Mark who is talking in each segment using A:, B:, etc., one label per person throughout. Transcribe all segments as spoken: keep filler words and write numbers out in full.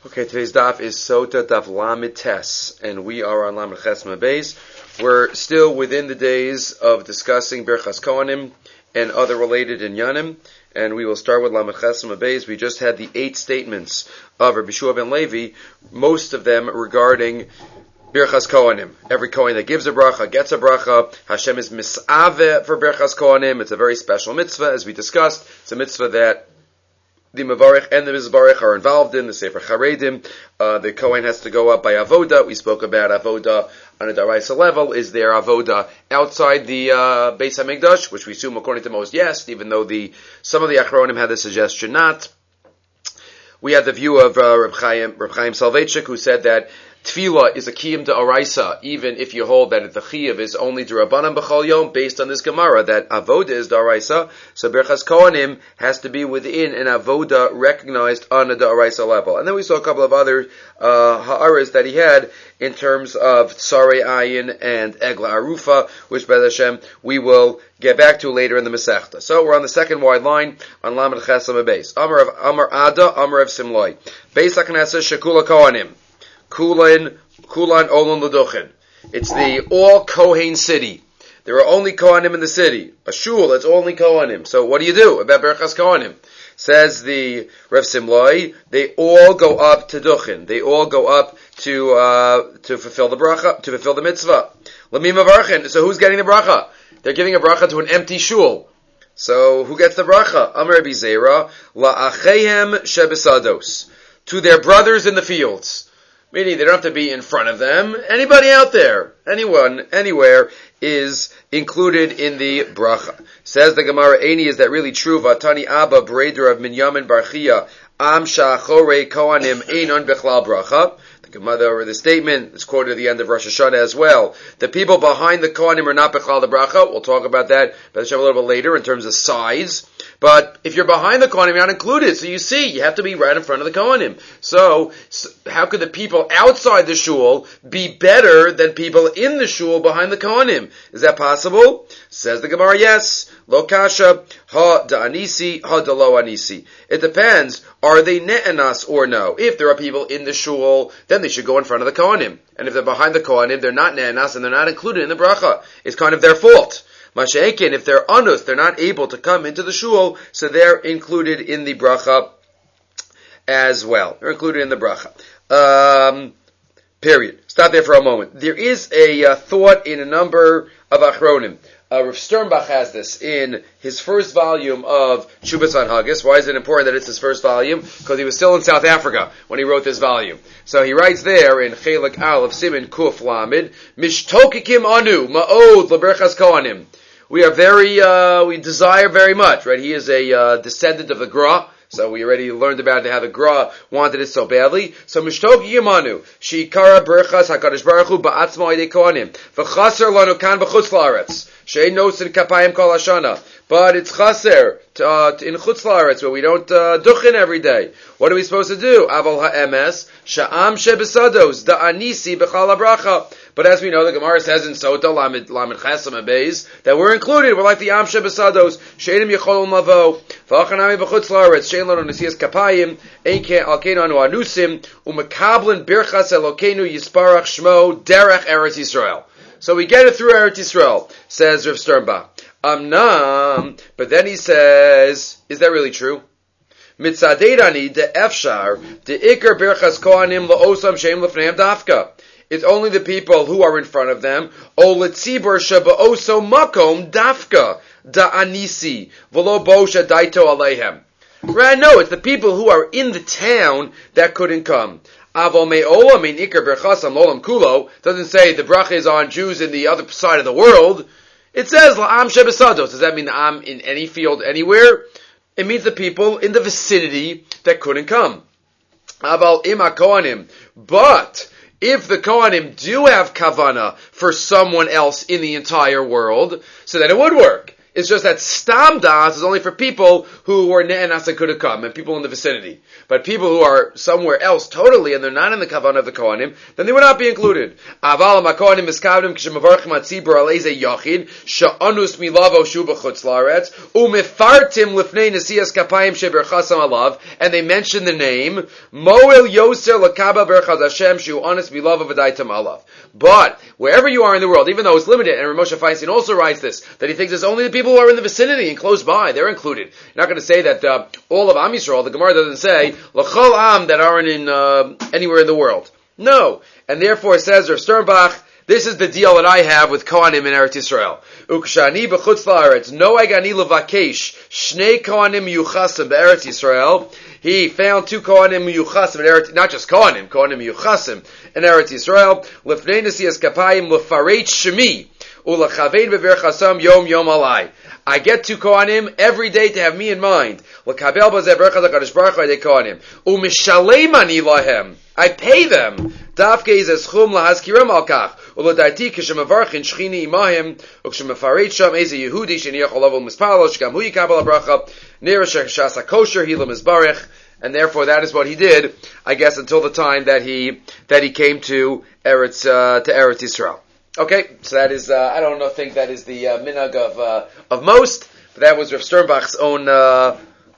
A: Okay, today's daf is Sota Daf Lamed Tes, and we are on Lamed Ches Beis. We're still within the days of discussing Birchas Kohanim and other related inyanim, and we will start with Lamed Ches Beis. We just had the eight statements of Rabbi Shua ben Levi, most of them regarding Birchas Kohanim. Every Kohen that gives a bracha gets a bracha. Hashem is misaveh for Birchas Kohanim. It's a very special mitzvah, as we discussed. It's a mitzvah that the Mavarich and the Mizbarich are involved in, the Sefer Charedim. Uh, the Kohen has to go up by Avoda. We spoke about Avoda on a Daraisa level. Is there Avoda outside the uh, Beis HaMikdash, which we assume according to most, yes, even though the some of the Achronim had the suggestion not. We had the view of uh, Reb Chaim, Reb Chaim Soloveitchik, who said that Tefillah is a kiyum d'oraisa, even if you hold that the chiyuv is only d'Rabbanan b'chol yom, based on this Gemara, that avoda is d'oraisa, so Birchas Kohanim has to be within an avoda recognized on a d'oraisa level. And then we saw a couple of other uh, ha'aras that he had in terms of Tsarei Ayin and Egla Arufa, which, B'ez Hashem, we will get back to later in the Masechta. So we're on the second wide line on Lamed Ches Beis. Amar of Amar Ada, Amar of Simloi. Beis HaKnesses Shekula Kohanim. Kulan, Kulan Olon L'Duchen. It's the all Kohen city. There are only Kohanim in the city. A shul, it's only Kohanim. So what do you do about Birchas Kohanim? Says the Rev Simloi, they all go up to Duchen. They all go up to uh, to fulfill the bracha, to fulfill the mitzvah. Lamim Avarchin. So who's getting the bracha? They're giving a bracha to an empty shul. So who gets the bracha? Amar Rabbi Zera, La'achehem shebesados. To their brothers in the fields. Meaning they don't have to be in front of them. Anybody out there, anyone, anywhere, is included in the bracha. Says the Gemara, Eini, is that really true? Vatani Abba, Breder of Minyamin Barchia, Am Sha'achorei Kohanim Einon Bechlal Bracha. The Gemara, or the statement, is quoted at the end of Rosh Hashanah as well. The people behind the Kohanim are not Bechlal the Bracha. We'll talk about that a little bit later in terms of size. But if you're behind the Kohanim, you're not included. So you see, you have to be right in front of the Kohanim. So, so how could the people outside the shul be better than people in the shul behind the Kohanim? Is that possible? Says the Gemara, yes. Lo kasha, ha da anisi, ha da lo anisi. It depends. Are they ne'enas or no? If there are people in the shul, then they should go in front of the Kohanim. And if they're behind the Kohanim, they're not ne'enas and they're not included in the bracha. It's kind of their fault. Masha'ekin, if they're anus, they're not able to come into the shul, so they're included in the bracha as well. They're included in the bracha. Um, period. Stop there for a moment. There is a uh, thought in a number of achronim. Uh, Rav Sternbach has this in his first volume of Shubas Hanhagis. Why is it important that it's his first volume? Because he was still in South Africa when he wrote this volume. So he writes there in Chelik Al of Siman Kuf Lamed, Mishtokikim Anu, Ma'od L'Berchas Kohanim. We are very, uh, we desire very much, right? He is a uh, descendant of the Gra, so we already learned about how the Gra wanted it so badly. So, Mishtoki Yamanu, Shikara Berchas HaKadosh Baruch Hu Ba'atzmo Yidei Kohanim, V'chaser Lanu Kan B'chutz La'aretz, She'ein Nosin Kapayim Kol Hashana. But it's chaser uh, in Chutz La'aretz, where we don't uh, duchen every day. What are we supposed to do? Aval ha'emes, Sha'am shebesados, Da'anisi B'chal HaBracha. But as we know, the Gemara says in Sota, Lamed, Lamed Ches Beis, that we're included. We're like the Am Shebesados, Sheinim Yecholom Lavo, V'achanami B'chutz La'aretz, Shein Lanu Nesias Kapayim, Einke Alkeinu Anu Anusim, Umekablen Birchas Elokeinu Yisparach Shmo, Derech Eretz Yisrael. So we get it through Eretz Yisrael, says Rav Sternbach. Amnam, but then he says, is that really true? Mitzadeirani de Efshar, de Iker Birchas Kohanim La'osam Sheim Lefneim Dafka. It's only the people who are in front of them. O letzibur sheba'oso makom dafka da'anisi v'lo bosha daito aleihem. Right? No, it's the people who are in the town that couldn't come. Avo me'olam min ikar berchasam lolam kulo doesn't say the bracha is on Jews in the other side of the world. It says la'am shebesados. Does that mean the am in any field anywhere? It means the people in the vicinity that couldn't come. Aval ima kohanim, but if the Kohanim do have kavana for someone else in the entire world, so then it would work. It's just that Stam Das is only for people who were Ne'enas and could have come, and people in the vicinity. But people who are somewhere else totally, and they're not in the Kavanah of the Kohanim, then they would not be included. Aval HaKohanim Miskavdim K'shemavarchim HaTzibur Al Eze Yachid Sha'anus Milavo Shu B'chutz La'aretz Umefartim Lifnei Nesiyas Kapayim Sheberchasam Alav, and they mention the name Moel Yoser Lakaba Berchaz Hashem Shu Anus Milavo V'daitam Alav. But wherever you are in the world, even though it's limited, and Moshe Feinstein also writes this, that he thinks it's only the people who are in the vicinity and close by, they're included. You're not going to say that uh, all of Am Yisrael, the Gemara doesn't say, L'chol Am, that aren't in uh, anywhere in the world. No. And therefore, says Rav Sternbach, this is the deal that I have with Kohanim in Eretz Yisrael. Ukshani b'chutz la'aretz, no agani levakesh, shnei Kohanim yuchasim b'Eretz Yisrael. He found two Kohanim yuchasim in Eretz, not just Kohanim, Kohanim yuchasim in Eretz Yisrael. Lefnei nesiyas kapayim lefareit shemi, u'lachavein beverchasam yom yom alai. I get two Kohanim every day to have me in mind. L'kabel b'zeh berchas HaKadosh Baruch Hu yedei Kohanim. U'mishalem ani lahem. I pay them. Dafke is eschum lahazkiram al kach. U'lodaiti k'shemavarchin shchini imahim. U'kshemafaret sham eze Yehudi sheniach olavu mispalo shkam hu yikabel ha-bracha. Nera shasa kosher hilam izbarech. And therefore that is what he did, I guess, until the time that he, that he came to Eretz, uh, to Eretz Yisrael. Okay, so that is, uh, I don't know, think that is the uh, minhag of, uh, of most, but that was Rav Sternbach's own, uh,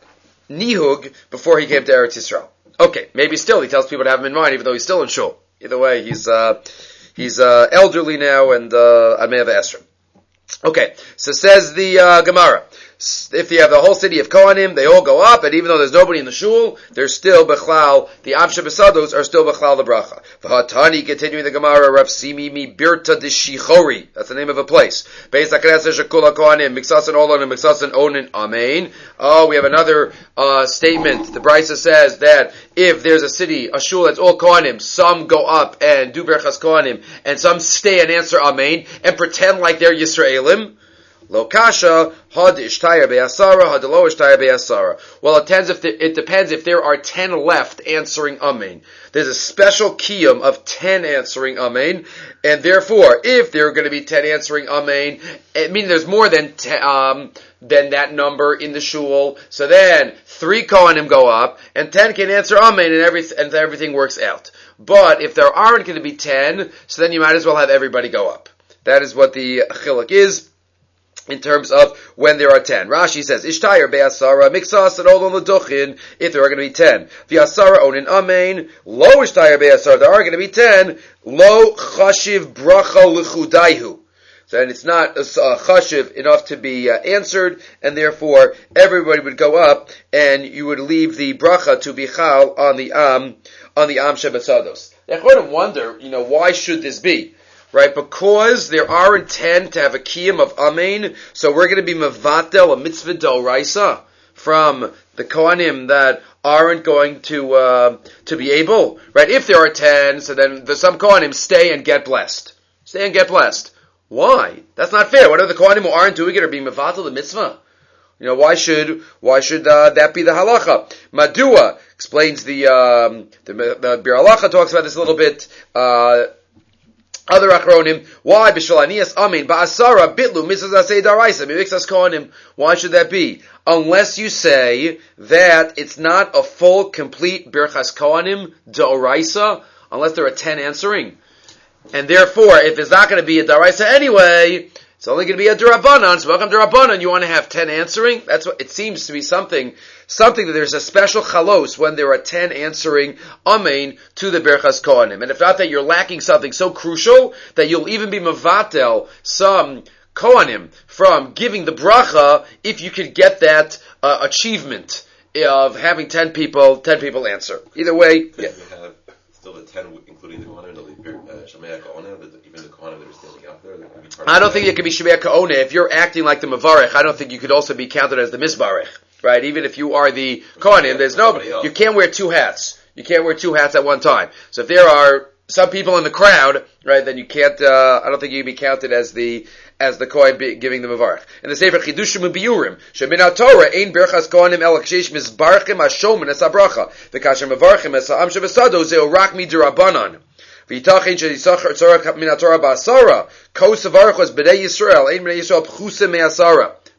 A: nihug before he came to Eretz Yisrael. Okay, maybe still he tells people to have him in mind, even though he's still in shul. Either way, he's, uh, he's, uh, elderly now, and, uh, I may have Esrim. Okay, so says the, uh, Gemara. If you have the whole city of Kohanim, they all go up, and even though there's nobody in the shul, there's still Bechlal, the Amsha Besados are still Bechlal the Bracha. V'hatani, continuing the Gemara, Rav Simi mi Birta de Shichori, that's the name of a place. Beis HaKnesset Shekula Kohanim, Miksasan Olon and Miksasan Onin, Amen. Oh, we have another, uh, statement. The Brisa says that if there's a city, a shul that's all Kohanim, some go up and do Berchas Kohanim, and some stay and answer Amen, and pretend like they're Yisraelim. Lo kasha had ishtayar be'asara had lo ishtayar be'asara. Well, it depends if the, it depends if there are ten left answering amen. There's a special kiyum of ten answering amen, and therefore, if there are going to be ten answering amen, it means there's more than ten, um than that number in the shul. So then three Kohanim go up, and ten can answer amen, and every and everything works out. But if there aren't going to be ten, so then you might as well have everybody go up. That is what the chiluk is in terms of when there are ten. Rashi says, Ishtayar be'asara, miksas and olon l'duchin, if there are going to be ten. V'asara onin amen, lo ishtayar be'asara, there are going to be ten, lo chashiv bracha l'chudaihu. So, and it's not uh, chashiv enough to be uh, answered, and therefore everybody would go up, and you would leave the bracha to bichal on the am, on the am shebesados. Now, I kind of wonder, you know, why should this be? Right, because there aren't ten to have a kiyum of amen, so we're going to be mevatel a mitzvah d'oraisa from the kohanim that aren't going to uh, to be able. Right, if there are ten, so then the, some kohanim stay and get blessed. Stay and get blessed. Why? That's not fair. What are the kohanim who aren't doing it are being mevatel the mitzvah? You know, why should why should uh, that be the halacha? Madua explains the um, the, the Bir Halacha talks about this a little bit. Uh, Other achronim, why b'shalanias amin ba'asara bitlu mitzvahs asay daraisa mimixas kohanim? Why should that be? Unless you say that it's not a full, complete birchas kohanim daraisa, unless there are ten answering, and therefore, if it's not going to be a daraisa anyway, it's only going to be a derabanan. So welcome derabanan. You want to have ten answering? That's what it seems to be something. Something that there's a special chalos when there are ten answering amen to the berchas kohanim. And if not that, you're lacking something so crucial that you'll even be mevatel some kohanim from giving the bracha if you could get that uh, achievement of having ten people, ten people answer. Either way, yeah.
B: We have still the ten, including the kohanim, the shemei kohanim, even the kohanim that are standing out there.
A: I don't think it could be shemei kohanim if you're acting like the mavarech. I don't think you could also be counted as the misbarech. Right, even if you are the kohanim, there's nobody. You can't wear two hats. You can't wear two hats at one time. So if there are some people in the crowd, right, then you can't. Uh, I don't think you can be counted as the as the kohen giving the mavarech. And the sefer chidushim u'biurim shemin Torah ein berchas kohanim el kshesh mizbarchim hashomen es habracha v'kasher mavarchim es ha'am shevasado zeu rak midirabanan. V'yitachin sheyisachar tzorah min Torah ba'asara kos havarchos b'nei Yisrael ein b'nei Yisrael pchusim me'asara.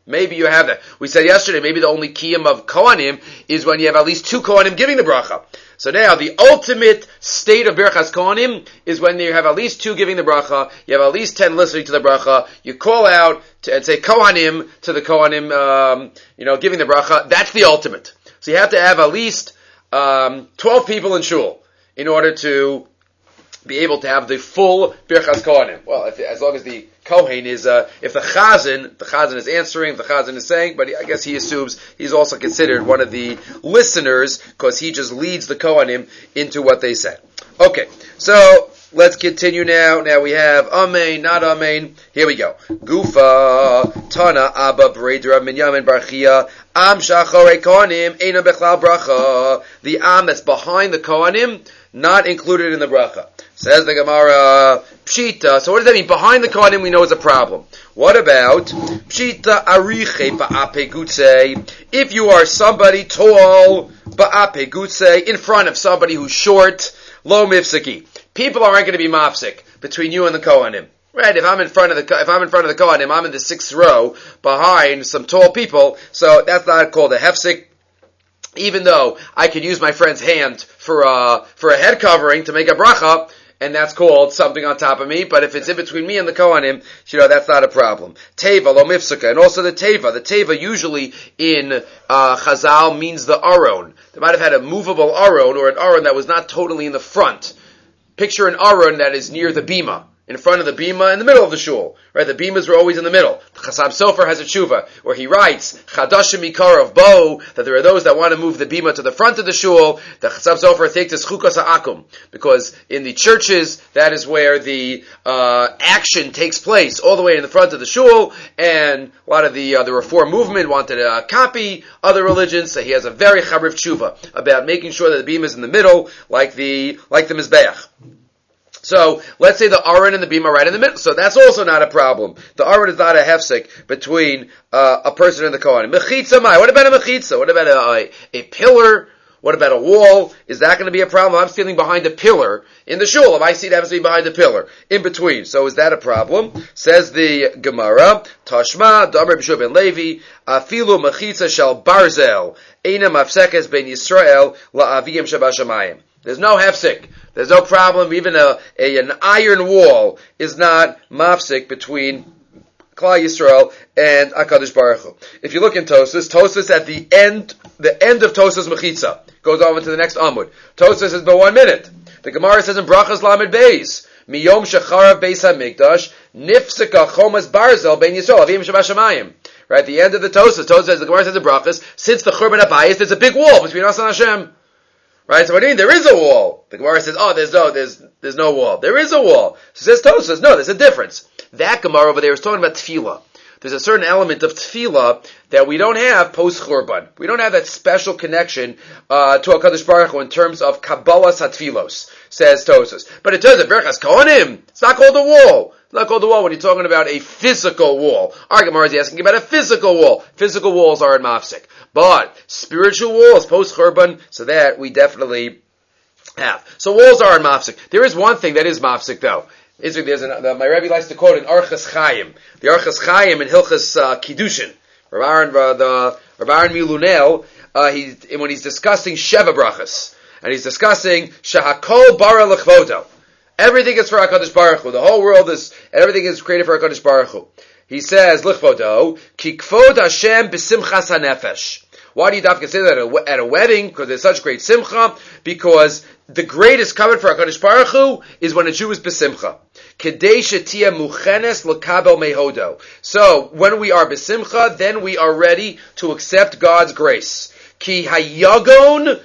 A: Maybe you have that. We said yesterday, maybe the only kiyum of Kohanim is when you have at least two Kohanim giving the bracha. So now, the ultimate state of Birchas Kohanim is when you have at least two giving the bracha, you have at least ten listening to the bracha, you call out to, and say Kohanim to the Kohanim, um, you know, giving the bracha. That's the ultimate. So you have to have at least um, twelve people in shul in order to be able to have the full Birchas Kohanim. Well, if, as long as the Kohen is, uh, if the Chazan, the Chazan is answering, if the Chazan is saying, but he, I guess he assumes he's also considered one of the listeners because he just leads the Kohanim into what they say. Okay, so let's continue now. Now we have Amen, not Amen. Here we go. Gufa, Tana, Abba, Breder, Minyamin, Barchia, Am Shachore Kohanim, Eina Bechlal Bracha. The Am that's behind the Kohanim, not included in the bracha. Says the Gemara, Pshita. So what does that mean? Behind the Kohanim we know is a problem. What about Pshita Ariche Ba'ape Gutse? If you are somebody tall, Ba'ape Gutse, in front of somebody who's short, Lo Mifsaki. People aren't going to be mafsik between you and the Kohanim. Right? If I'm in front of the if I'm in front of the Kohanim, I'm in the sixth row behind some tall people, so that's not called a hefsik. Even though I could use my friend's hand for a, for a head covering to make a bracha, and that's called something on top of me, but if it's in between me and the Kohanim, you know, that's not a problem. Teva, lo mifsaka, and also the Teva. The Teva usually in uh, Chazal means the Aron. They might have had a movable Aron, or an Aron that was not totally in the front. Picture an Aron that is near the Bima. In front of the bima, in the middle of the shul, right? The bimas were always in the middle. The Chasam Sofer has a tshuva where he writes Chadashim Ikar of Bo, that there are those that want to move the bima to the front of the shul. The Chasam Sofer takes this chukas ha'akum because in the churches that is where the uh, action takes place, all the way in the front of the shul. And a lot of the uh, the Reform movement wanted to uh, copy other religions, so he has a very charif tshuva about making sure that the bima is in the middle, like the like the mizbeach. So, let's say the Aron and the Bima right in the middle. So that's also not a problem. The Aron is not a hefsek between uh, a person and the Kohanim. Mechitza mai. What about a mechitza? What about a, a, a pillar? What about a wall? Is that going to be a problem? I'm standing behind a pillar in the shul. If I see it happens to be behind a pillar, in between. So is that a problem? Says the Gemara, Tashma, Damar B'Shua ben Levi, Afilu mechitza shel barzel, Eina mafsekes ben Yisrael, la'aviyim shabashamayim. There's no hefsek. There's no problem. Even a, a an iron wall is not mafsik between Klal Yisrael and HaKadosh Baruch Hu. If you look in Tosas, Tosas at the end, the end of Tosas Mechitza goes on to the next Amud. Tosas is but one minute. The Gemara says in Brachas Lamed Beis, Miyom Shecharav Beis HaMikdash, Nifsika Chomas Barzel Ben Yisrael Avim Shabashamayim. Right, the end of the Tosas. Tosas says, the Gemara says in Brachas, since the Churban HaBayis, there's a big wall between us and Hashem. Right, so what do you mean? There is a wall. The Gemara says, oh, there's no, there's, there's no wall. There is a wall. So says Tosas, no, there's a difference. That Gemara over there is talking about tefillah. There's a certain element of tefillah that we don't have post Churban. We don't have that special connection, uh, to HaKadosh Baruch Hu in terms of Kabbalas HaTfilos, says Tosas. But it does, Berchas Kohanim, it's not called a wall. It's not called a wall when you're talking about a physical wall. Our Gemara is asking about a physical wall. Physical walls are in mafsik. But spiritual walls, post-Churban, so that we definitely have. So walls are in mafsik. There is one thing that is mafsik, though. There's an, the, my Rebbe likes to quote an Archas Chaim. The Archas Chaim in Hilchas uh, Kiddushin. Rav Aaron, uh, the, Rav Aaron Milunel, uh, he, when he's discussing Sheva Brachas, and he's discussing Shahakol Bara L'chvodo. Everything is for HaKadosh Baruch Hu. The whole world is, everything is created for HaKadosh Baruch Hu. He says, L'chvodo, Ki Kvod Hashem B'simchas HaNefesh. Why do you have to say that at a, at a wedding? Because there's such great simcha. Because the greatest covenant for HaKadosh Baruch Hu is when a Jew is b'simcha. Kedei shetia muchenes l'kabel mehodo. So, when we are b'simcha, then we are ready to accept God's grace. Ki hayagon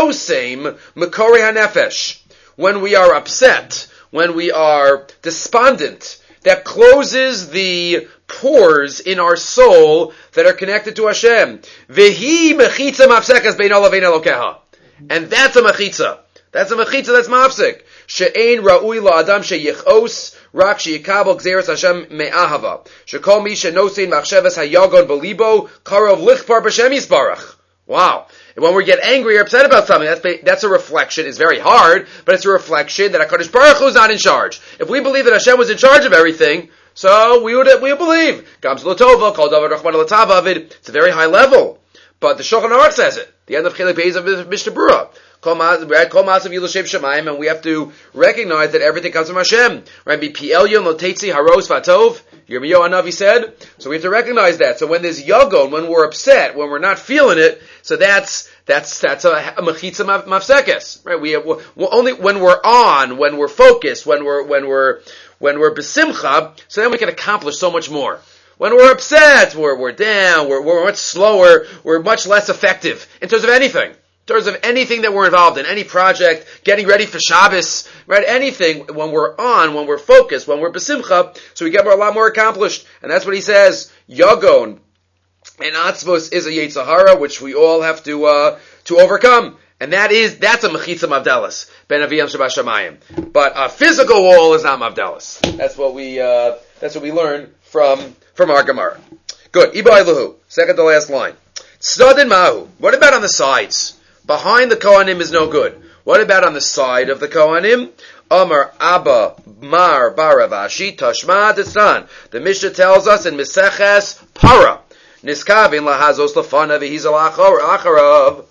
A: sosem mekore hanefesh. When we are upset, when we are despondent, that closes the pores in our soul that are connected to Hashem. Vehi mechitza mafsekas bein olavein elokeha. And that's a mechitza. That's a mechitza that's mafsek. She'ein ra'ui la'adam she'yichos rak she'yikabel gzeres Hashem me'ahava. She'kol mi she'nosein machsheves hayagon belibo karov lichpar b'shem yisbarach. Wow. And when we get angry or upset about something, that's, that's a reflection. It's very hard, but it's a reflection that HaKadosh Baruch Hu is not in charge. If we believe that Hashem was in charge of everything, So we would we would believe. It's a very high level. But the Shulchan Aruch says it. The end of Chilek Beis of Mishnah Berurah. And we have to recognize that everything comes from Hashem. Right? Yirmiyahu Hanavi said. So we have to recognize that. So when there's yagon, when we're upset, when we're not feeling it, so that's that's that's a, a mechitza mafsekes. Right? We have, we're, only when we're on, when we're focused, when we're when we're when we're besimcha, so then we can accomplish so much more. When we're upset, we're we're down, we're we're much slower, we're much less effective in terms of anything. In terms of anything that we're involved in, any project, getting ready for Shabbos, right? Anything, when we're on, when we're focused, when we're besimcha, so we get a lot more accomplished. And that's what he says, Yagon and Atzvos is a Yetzirah, which we all have to, uh, to overcome. And that is, that's a Mechitza Mavdalas, Ben Aviyam Shabbat Shamayim. But a physical wall is not Mavdalas. That's what we, uh, that's what we learn from, from our Gemara. Good. Iba Eluhu. Second to last line. Tzadin Mahu. What about on the sides? Behind the Kohanim is no good. What about on the side of the Kohanim? Amar Abba Mar Baravashi Tashma Tistan. The Mishnah tells us in Meseches Para. Niskavin lahazos lafana v'hizal acharav.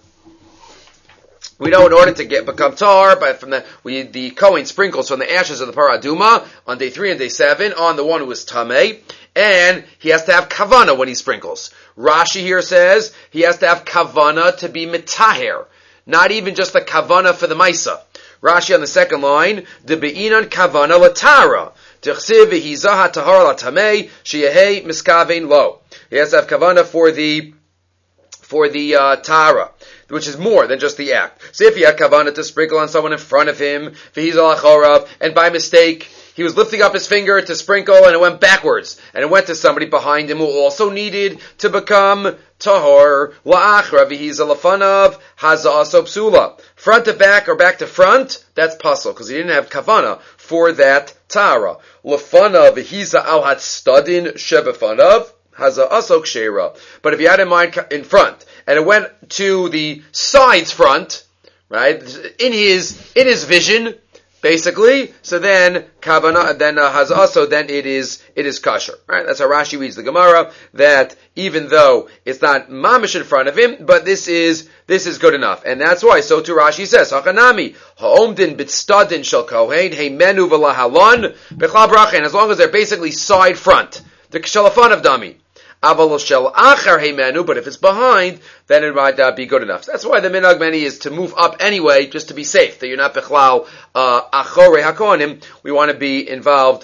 A: We know in order to get become tar, but from the we the Kohen sprinkles from the ashes of the paraduma on day three and day seven on the one who is tamei, and he has to have kavana when he sprinkles. Rashi here says he has to have kavana to be mitaher, not even just the kavana for the maisa. Rashi on the second line, the beinan kavana latara. Tichsiv v'hizaha tahar latamei sheyehei miskavein lo. He has to have kavana for the for the uh, tara, which is more than just the act. So if he had kavana to sprinkle on someone in front of him, v'hizal achorav, and by mistake he was lifting up his finger to sprinkle and it went backwards, and it went to somebody behind him who also needed to become tahor, la'achra v'hizal afanav haza aso psula. Front to back or back to front, that's puzzle, because he didn't have kavana for that tara. Lafanav v'hiza al hatstadin shebefanav haza aso kshera. But if you had in mind in front, and it went to the sides front, right, in his, in his vision, basically, so then kavana, then uh, has also, then it is, it is kosher, right? That's how Rashi reads the Gemara, that even though it's not mamish in front of him, but this is, this is good enough. And that's why, so too Rashi says, Hakanami, ha'omdin bitstadin shel kohen, heimenu v'lahalon, b'chla bracha, and as long as they're basically side front, the kshalafan of dami. Aval shel achar heimenu, but if it's behind, then it might uh, be good enough. So that's why the minhag many is to move up anyway, just to be safe, that you're not bechlal achore hakonim. We want to be involved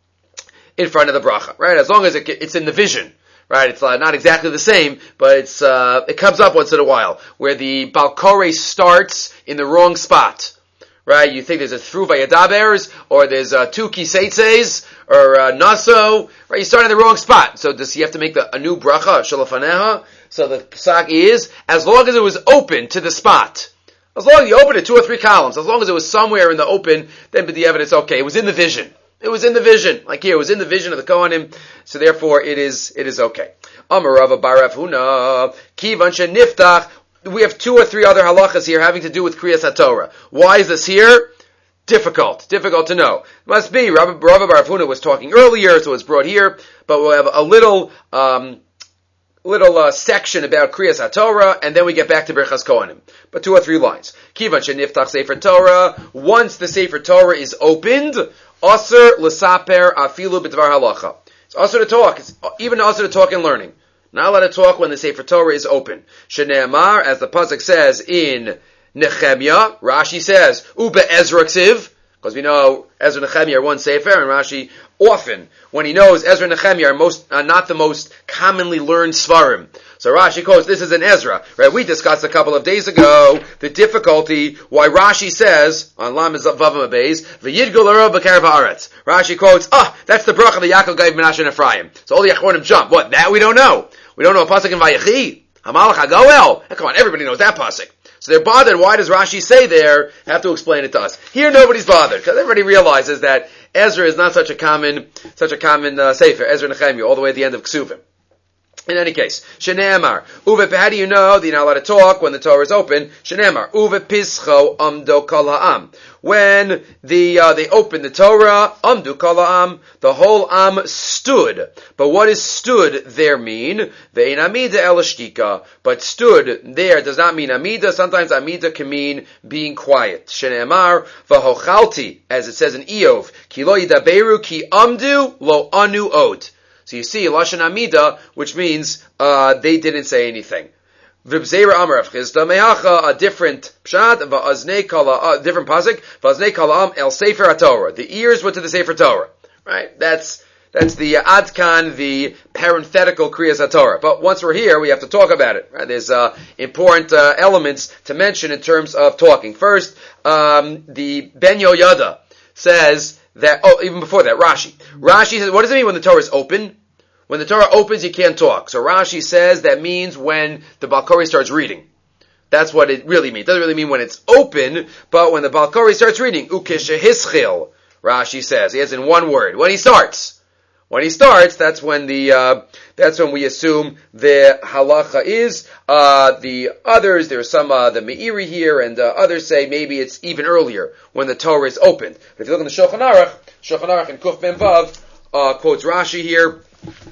A: in front of the bracha, right? As long as it, it's in the vision, right? It's uh, not exactly the same, but it's uh, it comes up once in a while, where the balkore starts in the wrong spot. Right, you think there's a through vayadabers, or there's uh, two kiseitzes, or uh, naso, right, you start in the wrong spot. So does he have to make the, a new bracha, shalafaneha? So the psak is, as long as it was open to the spot, as long as you opened it two or three columns, as long as it was somewhere in the open, then the evidence, okay, it was in the vision. It was in the vision. Like here, it was in the vision of the Kohanim, so therefore it is, it is okay. Amarava barav huna, kivan sheniftach. We have two or three other halachas here having to do with Kriyas HaTorah. Why is this here? Difficult. Difficult to know. It must be. Rabbi Bar Huna was talking earlier, so it's brought here, but we'll have a little, um, little, uh, section about Kriyas HaTorah, and then we get back to Birchas Kohanim. But two or three lines. Kivan sheniftach Sefer Torah. Once the Sefer Torah is opened, Aser l'saper afilu b'dvar halacha. It's also to talk. It's even also to talk and learning. Not allowed to talk when the Sefer Torah is open. Shene'amar, as the pasuk says in Nehemiah, Rashi says, Uba Ezra Ksiv, because we know Ezra and Nehemiah are one Sefer, and Rashi often, when he knows Ezra and Nehemiah are most, uh, not the most commonly learned Svarim. So Rashi quotes, this is an Ezra, right? We discussed a couple of days ago the difficulty why Rashi says, on Lam Vavam Abayz, V'yidgul Aro B'Karav Haaretz. Rashi quotes, ah, that's the bracha that Yaakov gave Menashe and Ephraim. So all the Achronim jump. What, that we don't know? We don't know a pasuk in Vayechi. Hamalach HaGoel. Come on, everybody knows that pasuk. So they're bothered. Why does Rashi say there? Have to explain it to us. Here, nobody's bothered because everybody realizes that Ezra is not such a common, such a common uh, sefer. Ezra and Nehemiah, all the way at the end of Ksuvim. In any case, Shene'emar, Uve, how do you know that you're not allowed to talk when the Torah is open? Shene'emar, Uve pischo amdo kol ha'am. When the, uh, they opened the Torah, amdu kol ha'am, the whole am stood. But what does stood there mean? Ve'in amida el shtika. But stood there does not mean amida. Sometimes amida can mean being quiet. Shene'emar, v'hochalti, as it says in Eov, ki lo yidaberu ki amdu lo anu od. So you see, Lashon Amida, which means uh, they didn't say anything. V'bzeira Amar Rav Chisda mehacha, a different pshat, v'aznei kala, a different pasuk, v'aznei kala am el Sefer HaTorah. The ears went to the Sefer Torah. Right? That's that's the uh, Adkan, the parenthetical Kriyas HaTorah. But once we're here, we have to talk about it. Right? There's uh, important uh, elements to mention in terms of talking. First, um, the Ben Yoyada says that, oh, even before that, Rashi. Rashi says, what does it mean when the Torah is open? When the Torah opens, you can't talk. So Rashi says that means when the Balkori starts reading. That's what it really means. It doesn't really mean when it's open, but when the Balkori starts reading. Ukeshehischil, Rashi says. He has in one word. When he starts. When he starts, that's when the, uh, that's when we assume the halacha is. Uh, the others, there's some, uh, the Meiri here, and, uh, others say maybe it's even earlier, when the Torah is opened. But if you look in the Shulchan Aruch, Shulchan Aruch and Kuf Ben Vav, uh, quotes Rashi here,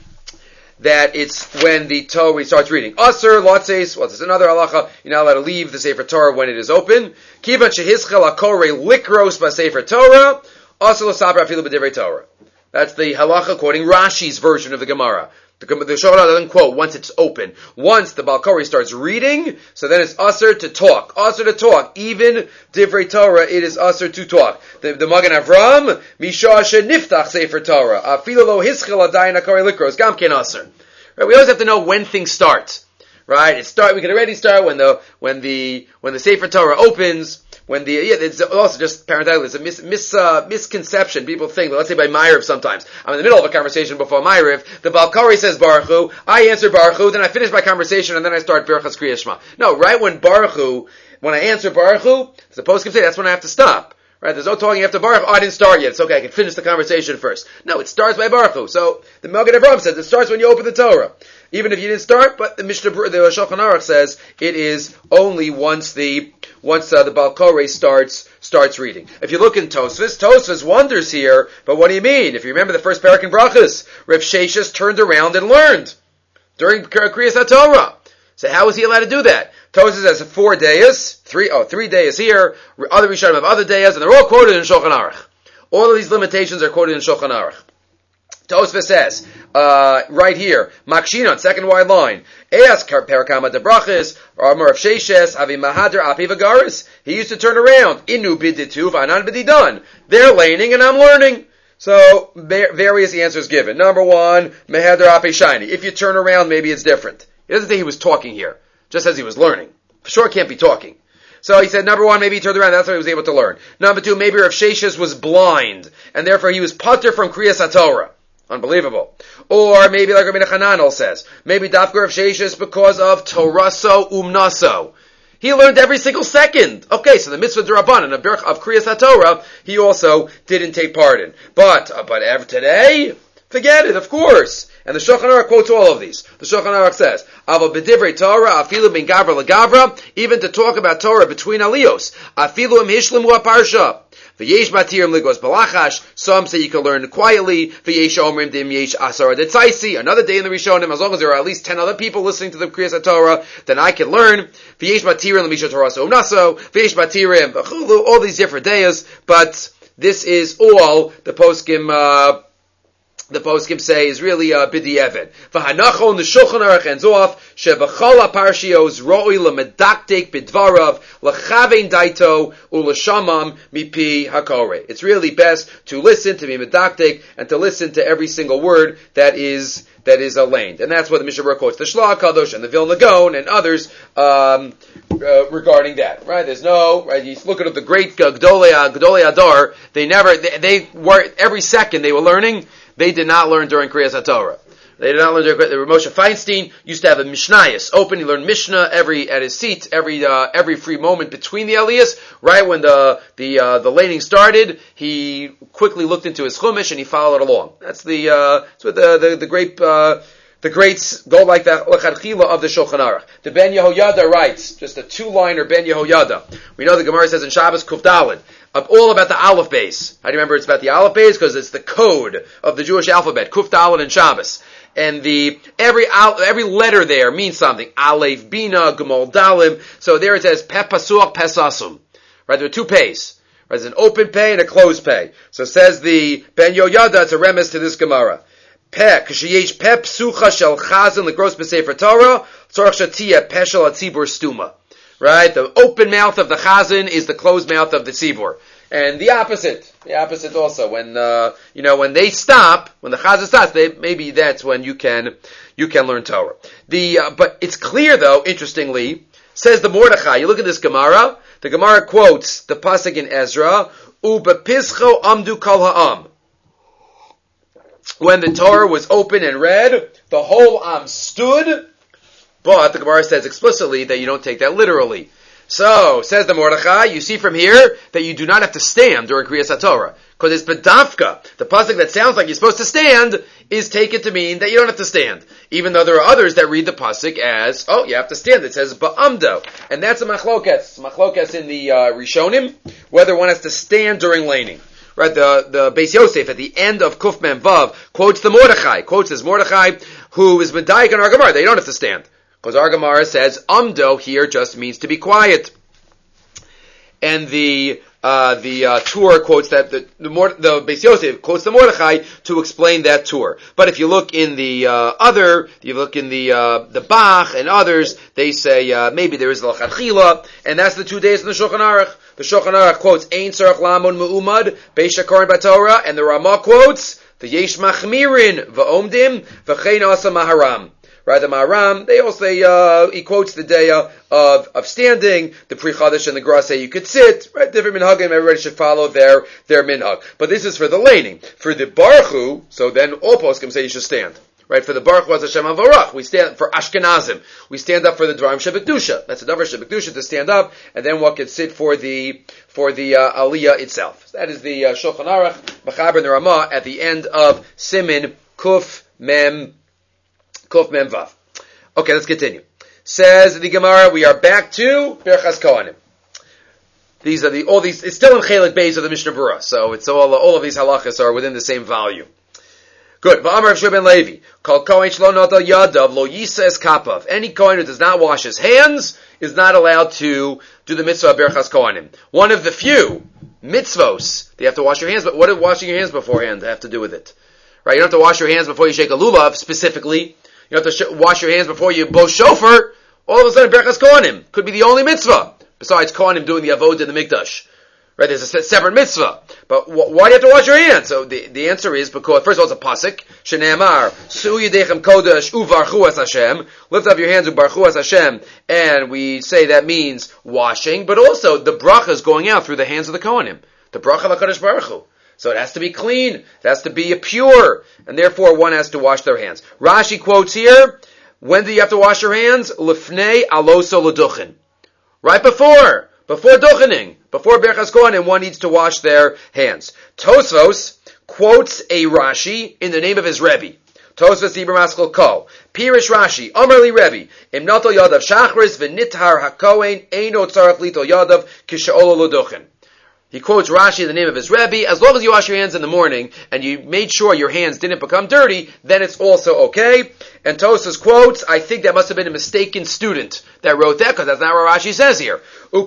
A: that it's when the Torah starts reading. Asr, Lotzeis, what's this? Another halacha, you're not allowed to leave the Sefer Torah when it is open. Kivan shehischel akore likros ba Sefer Torah, asr lo sabra afilu b'divrei Torah. That's the halacha quoting Rashi's version of the Gemara. The, the Shulchan Aruch doesn't quote once it's open. Once the Balkori starts reading, so then it's asr to talk. Asr to talk. Even divrei Torah, it is asr to talk. The, the Magen Avram, Mishah sheniftach Sefer Torah. Afilu lo hischel adayin akore likros. Gam ken asr. Right? We always have to know when things start. Right? It start. We can already start when the when the when the Sefer Torah opens. When the, yeah, it's also just parenthetically, it's a mis, mis, uh, misconception. People think, let's say by Ma'ariv sometimes, I'm in the middle of a conversation before Ma'ariv, the Balkari says Baruch Hu, I answer Baruch Hu, then I finish my conversation, and then I start Birchas Kriya Shema. No, right when Baruch Hu, when I answer Baruch Hu, the poskim say that's when I have to stop. Right? There's no talking after Baruch Hu. Oh, I didn't start yet. It's okay. I can finish the conversation first. No, it starts by Baruch Hu. So the Magen Avraham says it starts when you open the Torah. Even if you didn't start, but the Mishnah, the Shulchan Aruch says it is only once the once uh, the Balkori starts starts reading. If you look in Tosfos, Tosfos wonders here. But what do you mean? If you remember the first parak in Brachos, Rav Sheshes turned around and learned during Kriyas HaTorah. So how is he allowed to do that? Tosfos has four days, three oh three days here. Other Rishonim have other days, and they're all quoted in Shulchan Aruch. All of these limitations are quoted in Shulchan Aruch. Tosfos says, uh, right here, Makshinon, second wide line, Eas Perakama de Brachis, Amar of Sheshes, Avi Mahadar Api Vagaris. He used to turn around, Inu biditu, Vanan bididan. They're laning and I'm learning. So, various answers given. Number one, Mahadar Api Shiny. If you turn around, maybe it's different. He doesn't say he was talking here, just says he was learning. For sure, it can't be talking. So he said, number one, maybe he turned around, that's what he was able to learn. Number two, maybe Rav Sheshes was blind, and therefore he was pater from Kriyas HaTorah. Unbelievable. Or maybe like Rabbi Hananel says, maybe Dafka Rav Sheshes because of Toraso Umnaso. He learned every single second. Okay, so the mitzvah d'Rabbanan of, of Kriyas HaTorah, he also didn't take part in. But, uh, but ever today, forget it, of course. And the Shulchan Aruch quotes all of these. The Shulchan Aruch says, "Ava b'divrei Torah, afilu bin gavra legavra," even to talk about Torah between aliyos, afilu im hishlimu aparsha. V'yesh matirim ligos balachash. Some say you can learn quietly. V'yesh omrim dim yesh asara detzaisi. Another day in the Rishonim, as long as there are at least ten other people listening to the Kriyas HaTorah, then I can learn. V'yesh matirim l'misha Torah so umnaso. V'yesh matirim v'chulu. All these different days, but this is all the poskim. Uh, The poskim say is really a uh, b'di'evet. V'hanachon the Shulchan Aruch ends off shebachol aparshios ro'i lemedaktik b'dvarav lechavein daito u'lashamam mipi hakore. It's really best to listen, to be medaktik, and to listen to every single word that is that is alained. And that's what the Mishnah Berurah quotes the Shla Kadosh and the Vilna Gaon and others um, uh, regarding that. Right? There's no right. You look at the great Gdolei Gdolei Adar. They never they, they were every second they were learning. They did not learn during Kriyas HaTorah. They did not learn during Kriyas. Moshe Feinstein used to have a Mishnayos open. He learned Mishnah every at his seat, every uh, every free moment between the Aliyahs. Right when the the uh, the laning started, he quickly looked into his Chumash and he followed along. That's the uh, that's what the the, the great uh, the greats go like the L'chadchila of the Shulchan Aruch. The Ben Yehoyada writes, just a two-liner Ben Yehoyada. We know the Gemara says in Shabbos Kuf Daled, all about the Aleph base. How do you remember it's about the Aleph base? Because it's the code of the Jewish alphabet, Kuf Daled and Shabbos. And the, every, every letter there means something. Aleph, Bina, Gimel, Dalim. So there it says, Pe Pasuach, Pe Sasum. Right, there are two pays. Right, there's an open pay and a closed pay. So says the Ben Yehoyada, it's a remiss to this Gemara. Pe, ksheyesh pe psucha shel chazan legros b'sefer Torah, tzorach shatiyah pe shel hatzibur stuma. Right? The open mouth of the chazan is the closed mouth of the tzibur. And the opposite. The opposite also. When, uh, you know, when they stop, when the chazan stops, they, maybe that's when you can, you can learn Torah. The, uh, but it's clear though, interestingly, says the Mordechai, you look at this Gemara, the Gemara quotes the pasuk in Ezra, u'bepischo amdu kol ha'am. When the Torah was open and read, the whole Am stood, but the Gemara says explicitly that you don't take that literally. So, says the Mordechai, you see from here that you do not have to stand during Kriyas HaTorah. Because it's Bedavka. The pasuk that sounds like you're supposed to stand is taken to mean that you don't have to stand. Even though there are others that read the pasuk as, oh, you have to stand. It says Ba'amdo. And that's a machlokas. Machlokas in the uh, Rishonim, whether one has to stand during laning. Right, the, the Beis Yosef at the end of Kuf Mem Vav quotes the Mordechai, quotes as Mordechai, who is Medayik and our Gemara. They don't have to stand. Because our Gemara says, Amdo here just means to be quiet. And the, uh, the, uh, Tur quotes that, the, the, the Beis Yosef quotes the Mordechai to explain that Tur. But if you look in the, uh, other, if you look in the, uh, the Bach and others, they say, uh, maybe there is the L'chadchila, and that's the two days in the Shulchan Aruch. The Shulchan Aruch quotes Ein Tzarech Lamon Me'umad Beisha Koren B'Torah, and the Ramah quotes the Yesh Machmirin V'Omdim V'Chein Asa Maharam. Right, the Maharam, they also say, uh, he quotes the day of, of standing, the Pri Chadash and the Gra say you could sit, right, different minhagim, everybody should follow their, their minhag. But this is for the laning. For the Baruch, so then all poskim say you should stand. Right, for the Baruch was Hashem Havarach. We stand for Ashkenazim. We stand up for the Dvarim Shebekdusha. That's a Davar Shebekdusha to stand up, and then one can sit for the for the uh, Aliyah itself. That is the uh, Shulchan Aruch, Mechaber and the Ramah at the end of Simin Kuf Mem Kuf Mem Vav. Okay, let's continue. Says the Gemara, we are back to Berachas Kohanim. These are the all these. It's still in Chelik Beis of the Mishnah Berurah, so it's all all of these halachas are within the same volume. Good. V'amar Rav Shua ben Levi, Kol kohen shelo notel yadav lo yisa es kapav. Any kohen who does not wash his hands is not allowed to do the mitzvah of Berachas Kohanim. One of the few mitzvos, you have to wash your hands, but what does washing your hands beforehand have to do with it? Right? You don't have to wash your hands before you shake a lulav, specifically. You don't have to sh- wash your hands before you blow shofar. All of a sudden, Berachas Kohanim could be the only mitzvah, besides Kohanim doing the avodah in the mikdash. Right, there's a separate mitzvah. But wh- why do you have to wash your hands? So the, the answer is because, first of all, it's a pasuk. Shene'amar, Su'u yedechem kodesh uvarchu es Hashem. Lift up your hands uvarchu es Hashem. And we say that means washing, but also the bracha is going out through the hands of the Kohanim. The bracha of HaKadosh Baruch Hu. So it has to be clean. It has to be pure. And therefore one has to wash their hands. Rashi quotes here, when do you have to wash your hands? Lifnei aloso l'duchin. Right before. Before duchening. Before Berachas Kohanim, one needs to wash their hands. Tosfos quotes a Rashi in the name of his Rebbe. Tosfos Ibn Maskal Kol. Pirish Rashi, Amarli Rebbe, Im Natal Yadav Shachris v'nithar hakohen eino tzarech litol Yadav kishe'olo l'duchen. He quotes Rashi in the name of his Rebbe. As long as you wash your hands in the morning and you made sure your hands didn't become dirty, then it's also okay. And Tosfos quotes, I think that must have been a mistaken student that wrote that, because that's not what Rashi says here.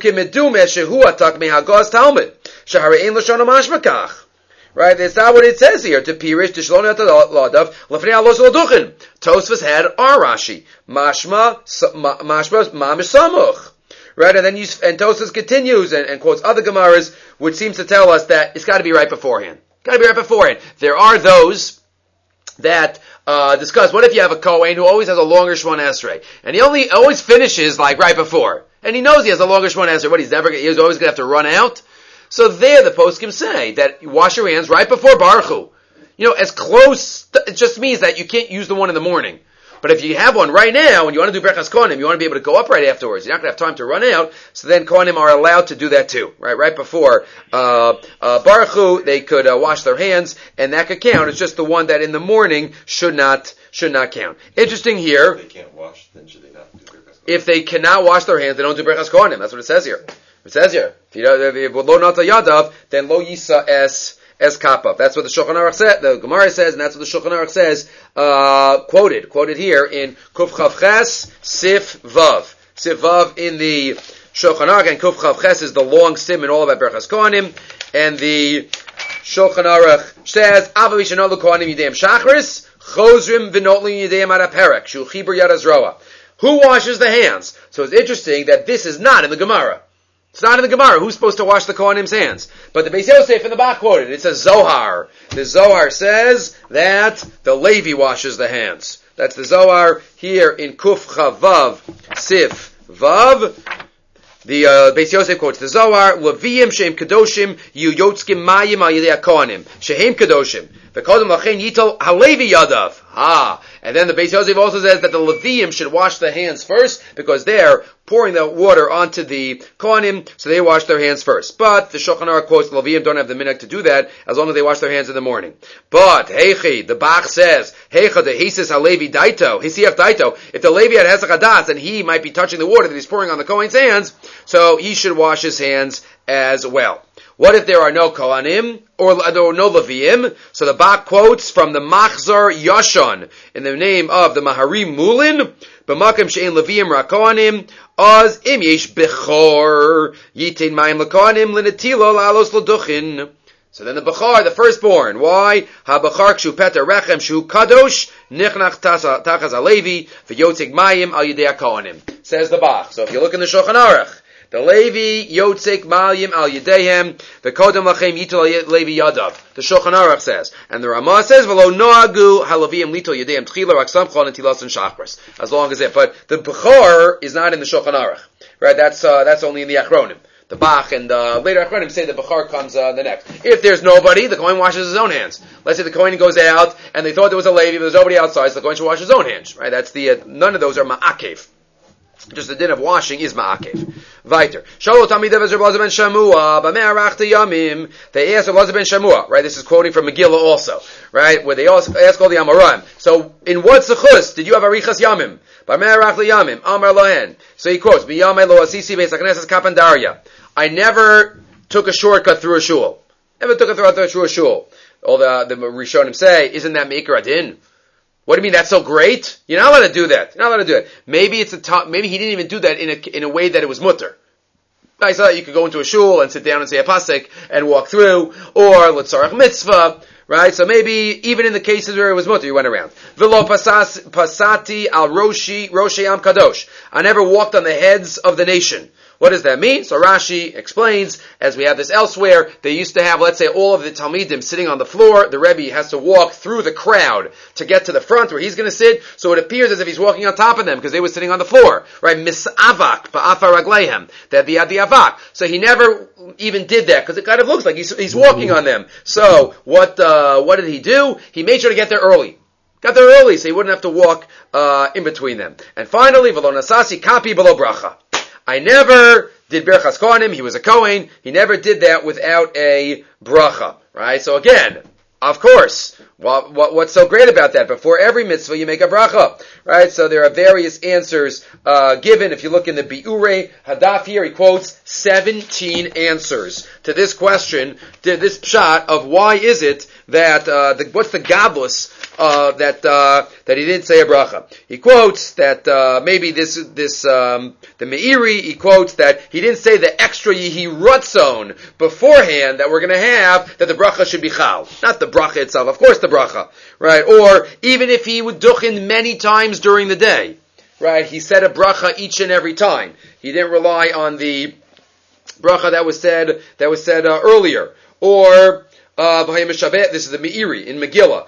A: Right? That's not what it says here. To Pirish, to Shlon Ladav, Lefnei Alos L'Duchen. Tosfos had our Rashi. Mashma, Mashma, Mamish Samuch. Right, and then you, and Tosfos continues and, and quotes other Gemaras, which seems to tell us that it's got to be right beforehand. Got to be right beforehand. There are those that uh, discuss, what if you have a Kohen who always has a longer Shmon Esrei, and he only always finishes like right before, and he knows he has a longer Shmon Esrei, what he's never, he's always going to have to run out. So there, the poskim say that you wash your hands right before Baruch Hu. You know, as close, it just means that you can't use the one in the morning. But if you have one right now and you want to do Berachas Kohanim, you want to be able to go up right afterwards. You're not going to have time to run out. So then Kohanim are allowed to do that too, right? Right before uh, uh, Baruch Hu, they could uh, wash their hands, and that could count. It's just the one that in the morning should not should not count. Interesting here.
B: If they can't wash, then should they not do Berachas Kohanim?
A: If they cannot wash their hands, they don't do Berachas Kohanim. That's what it says here. It says here. If you know, if lo nata yadav, then lo yisa es. Es kappa. That's what the Shulchan Aruch said, the Gemara says, and that's what the Shulchan Aruch says, uh, quoted, quoted here in Kuf Chav Ches, Sif Vav. Sif Vav in the Shulchan Aruch, and Kuf Chav Ches is the long sim and all about Berachas Kohanim, and the Shulchan Aruch says, Ava Vishanot Kohanim Yidayim Shachris, Chozrim V'Notli Yidayim Ara Perek, Shu Chibur Yad Azroa. Who washes the hands? So it's interesting that this is not in the Gemara. It's not in the Gemara. Who's supposed to wash the Kohanim's hands? But the Beis Yosef in the back quoted. It says Zohar. The Zohar says that the Levi washes the hands. That's the Zohar here in Kuf Chavav Sif Vav. The uh, Beis Yosef quotes the Zohar. Leviim sheim kadoshim yu yotzkim mayim al yidei Kohanim shehem kadoshim. V'kodem lachen yitol halevi yadav. Ah. And then the Beis Yosef also says that the Leviim should wash the hands first because they're pouring the water onto the Kohanim, so they wash their hands first. But the Shulchan Aruch quotes the Leviim don't have the minhag to do that as long as they wash their hands in the morning. But Heichi, the Bach says, Heicha the Hisis Halevi Daito, Hisiach Daito. If the Levi had Hesach Hadas and he might be touching the water that he's pouring on the Kohen's hands, so he should wash his hands as well. What if there are no Kohanim or there are no Leviim? So the Bach quotes from the Machzor Yashon in the name of the Maharim Mulin, B'makim she'en Leviim ra Kohanim, az im yesh bechor yitin mayim lekohanim l'netilo la'alos l'duchin. So then the Bechor, the firstborn, why? Ha-Bechar kshu peter rechem shu kadosh nichnach tachas alevi v'yotzig mayim al yidei ha-Kohanim. Says the Bach. So if you look in the Shulchan Aruch, the Levi yotzik mayim al yedeihem v'kodem lachem yitol Levi yadav. The Shulchan Aruch says, and the Ramah says v'lo noagu halavim litol yedeihem tchila rak samchon and tilas and shachris. As long as it, but the Bechor is not in the Shulchan Aruch, right? That's uh, that's only in the Achronim. The Bach and uh, later Achronim say the Bechor comes uh, the next. If there's nobody, the Kohen washes his own hands. Let's say the Kohen goes out and they thought there was a Levi, but there's nobody outside, so the Kohen should wash his own hands, right? That's the uh, none of those are ma'akev. Just the din of washing is ma'akev. Viter. Shalo Tamidav Ezra Blaza ben Shamua, Bamei Arachta Yamim. They asked Blaza ben Shamua, right? This is quoting from Megillah also, right? Where they ask, ask all the Amoraim. So, in what sechus did you have Arichas Yamim? Bamei Arachta Yamim, Amar Lohen. So he quotes, B'yamei lo asisi beis hakneses kapandaria. I never took a shortcut through a shul. Never took a shortcut through a shul. All the, the Rishonim say, isn't that Meikar Adin? What do you mean that's so great? You're not allowed to do that. You're not allowed to do it. Maybe it's a top, maybe he didn't even do that in a in a way that it was mutter. I saw that you could go into a shul and sit down and say a pasuk and walk through, or l'tzarach mitzvah, right? So maybe even in the cases where it was mutter, you went around. V'lo pasati al roshi roshi am kadosh. I never walked on the heads of the nation. What does that mean? So Rashi explains, as we have this elsewhere, they used to have, let's say, all of the Talmidim sitting on the floor. The Rebbe has to walk through the crowd to get to the front where he's going to sit. So it appears as if he's walking on top of them because they were sitting on the floor. Right? Mis'avak, ba'afar ragleihem. That the the avak. So he never even did that because it kind of looks like he's, he's walking on them. So what, uh, what did he do? He made sure to get there early. Got there early so he wouldn't have to walk, uh, in between them. And finally, v'lo nasasi kapi below bracha. I never did Berachas Kohanim. He was a Kohen. He never did that without a bracha. Right? So again, of course, what, what, what's so great about that? Before every mitzvah, you make a bracha. Right? So there are various answers uh, given. If you look in the Bi'urei Hadaf here, he quotes seventeen answers to this question, to this pshat of why is it that, uh, the, what's the gadlus uh, that uh, that he didn't say a bracha. He quotes that uh, maybe this this um, the Meiri. He quotes that he didn't say the extra Yehi Ratzon beforehand that we're going to have that the bracha should be chal, not the bracha itself. Of course, the bracha, right? Or even if he would duchin many times during the day, right? He said a bracha each and every time. He didn't rely on the bracha that was said that was said uh, earlier, or. Uh, this is the Meiri in Megillah.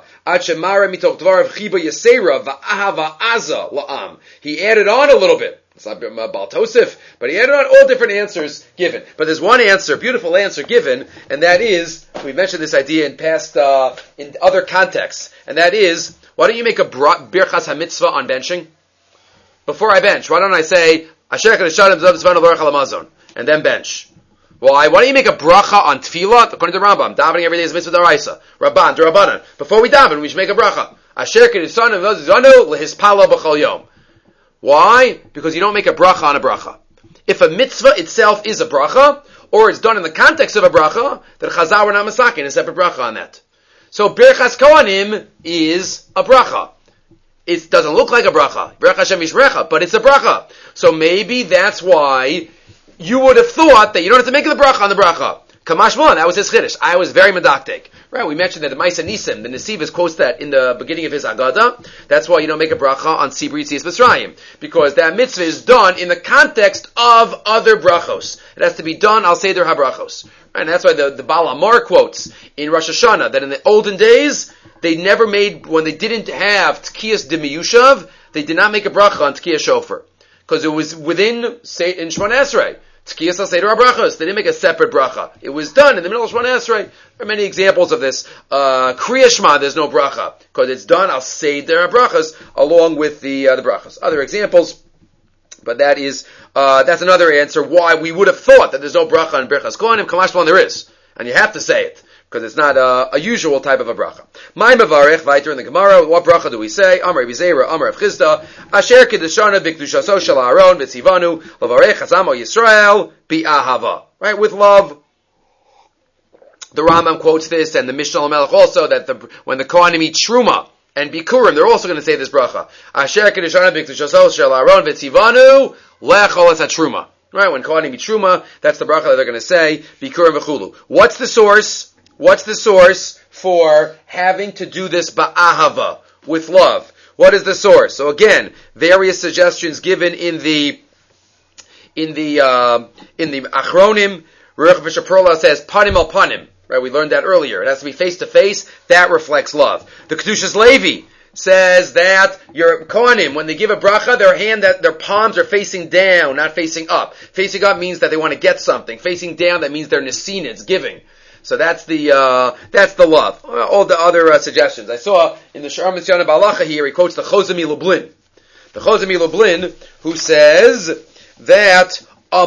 A: He added on a little bit. It's not Baal Tosif, but he had on all different answers given. But there's one answer, beautiful answer given, and that is, we mentioned this idea in past, uh, in other contexts, and that is, why don't you make a Birchas HaMitzvah on benching? Before I bench, why don't I say, Asher Kadeshanim Zav Tzvanu Baruch HaLamazon, and then bench? Why? Why don't you make a bracha on tefillah? According to Rambam, davening every day is mitzvah d'oraisa. Rabban, d'Rabbanan. Before we daven, we should make a bracha. Asher Kadeshanim Zav Tzvanu Lehispala B'chol Yom. Why? Because you don't make a bracha on a bracha. If a mitzvah itself is a bracha, or it's done in the context of a bracha, then Chazal we're not masakin, a separate bracha on that. So Birchas Kohanim is a bracha. It doesn't look like a bracha. Baruch Hashem Yishmerecha, but it's a bracha. So maybe that's why you would have thought that you don't have to make the bracha on the bracha. Kamash Mon, that was his chiddush. I was very medactic. Right, we mentioned that the Maisa Nisim, the Nesivos quotes that in the beginning of his Agada. That's why you don't make a bracha on Sibur Yitzias Mitzrayim. Because that mitzvah is done in the context of other brachos. It has to be done al Seder HaBrachos. Right, and that's why the, the Baal Amar quotes in Rosh Hashanah that in the olden days, they never made, when they didn't have Tkiyas Demiyushav, they did not make a bracha on Tkiyas Shofar. Because it was within, say, in Shemona Esrei. Tkiyas al Seder HaBrachos. They didn't make a separate bracha. It was done in the middle of Shemona Esrei. There are many examples of this. Uh, Kriya Shema, there's no bracha. Because it's done al Seder HaBrachos, along with the, uh, the brachos. Other examples, but that is, uh, that's another answer why we would have thought that there's no bracha on Birchas Kohanim. Kamash Malon, there is. And you have to say it. Because it's not a, a usual type of a bracha. My Mavarech, Viter in the Gemara, what bracha do we say? Amar Rabbi Zera, Amar Rav Chisda, Asher Kedeshana B'Kedushaso Shel Aaron V'Tzivanu L'Varech Hazamo Yisrael B'Ahava. Right, with love. The Rambam quotes this, and the Mishnah Lamelech also, that the, when the Kohanim eat Truma and Bikurim, they're also going to say this bracha. Asher Kedeshana B'Kedushaso Shel Aaron V'Tzivanu L'Echol Es HaTruma. Right, when Kohanim eat Truma, that's the bracha that they're going to say, Bikurim V'Chulu. What's the source? What's the source for having to do this ba'ahava, with love? What is the source? So again, various suggestions given in the in the uh, in the Achronim. Ruach V'Shaprola says panim al panim. Right, we learned that earlier. It has to be face to face. That reflects love. The Kedushas Levi says that your Kohanim, when they give a bracha, their hand, that their palms are facing down, not facing up. Facing up means that they want to get something. Facing down, that means they're nesina, giving. So that's the uh, that's the love. All the other uh, suggestions I saw in the Sha'ar Mitzvah Balacha here. He quotes the Chozeh Lublin, the Chozeh Lublin, who says that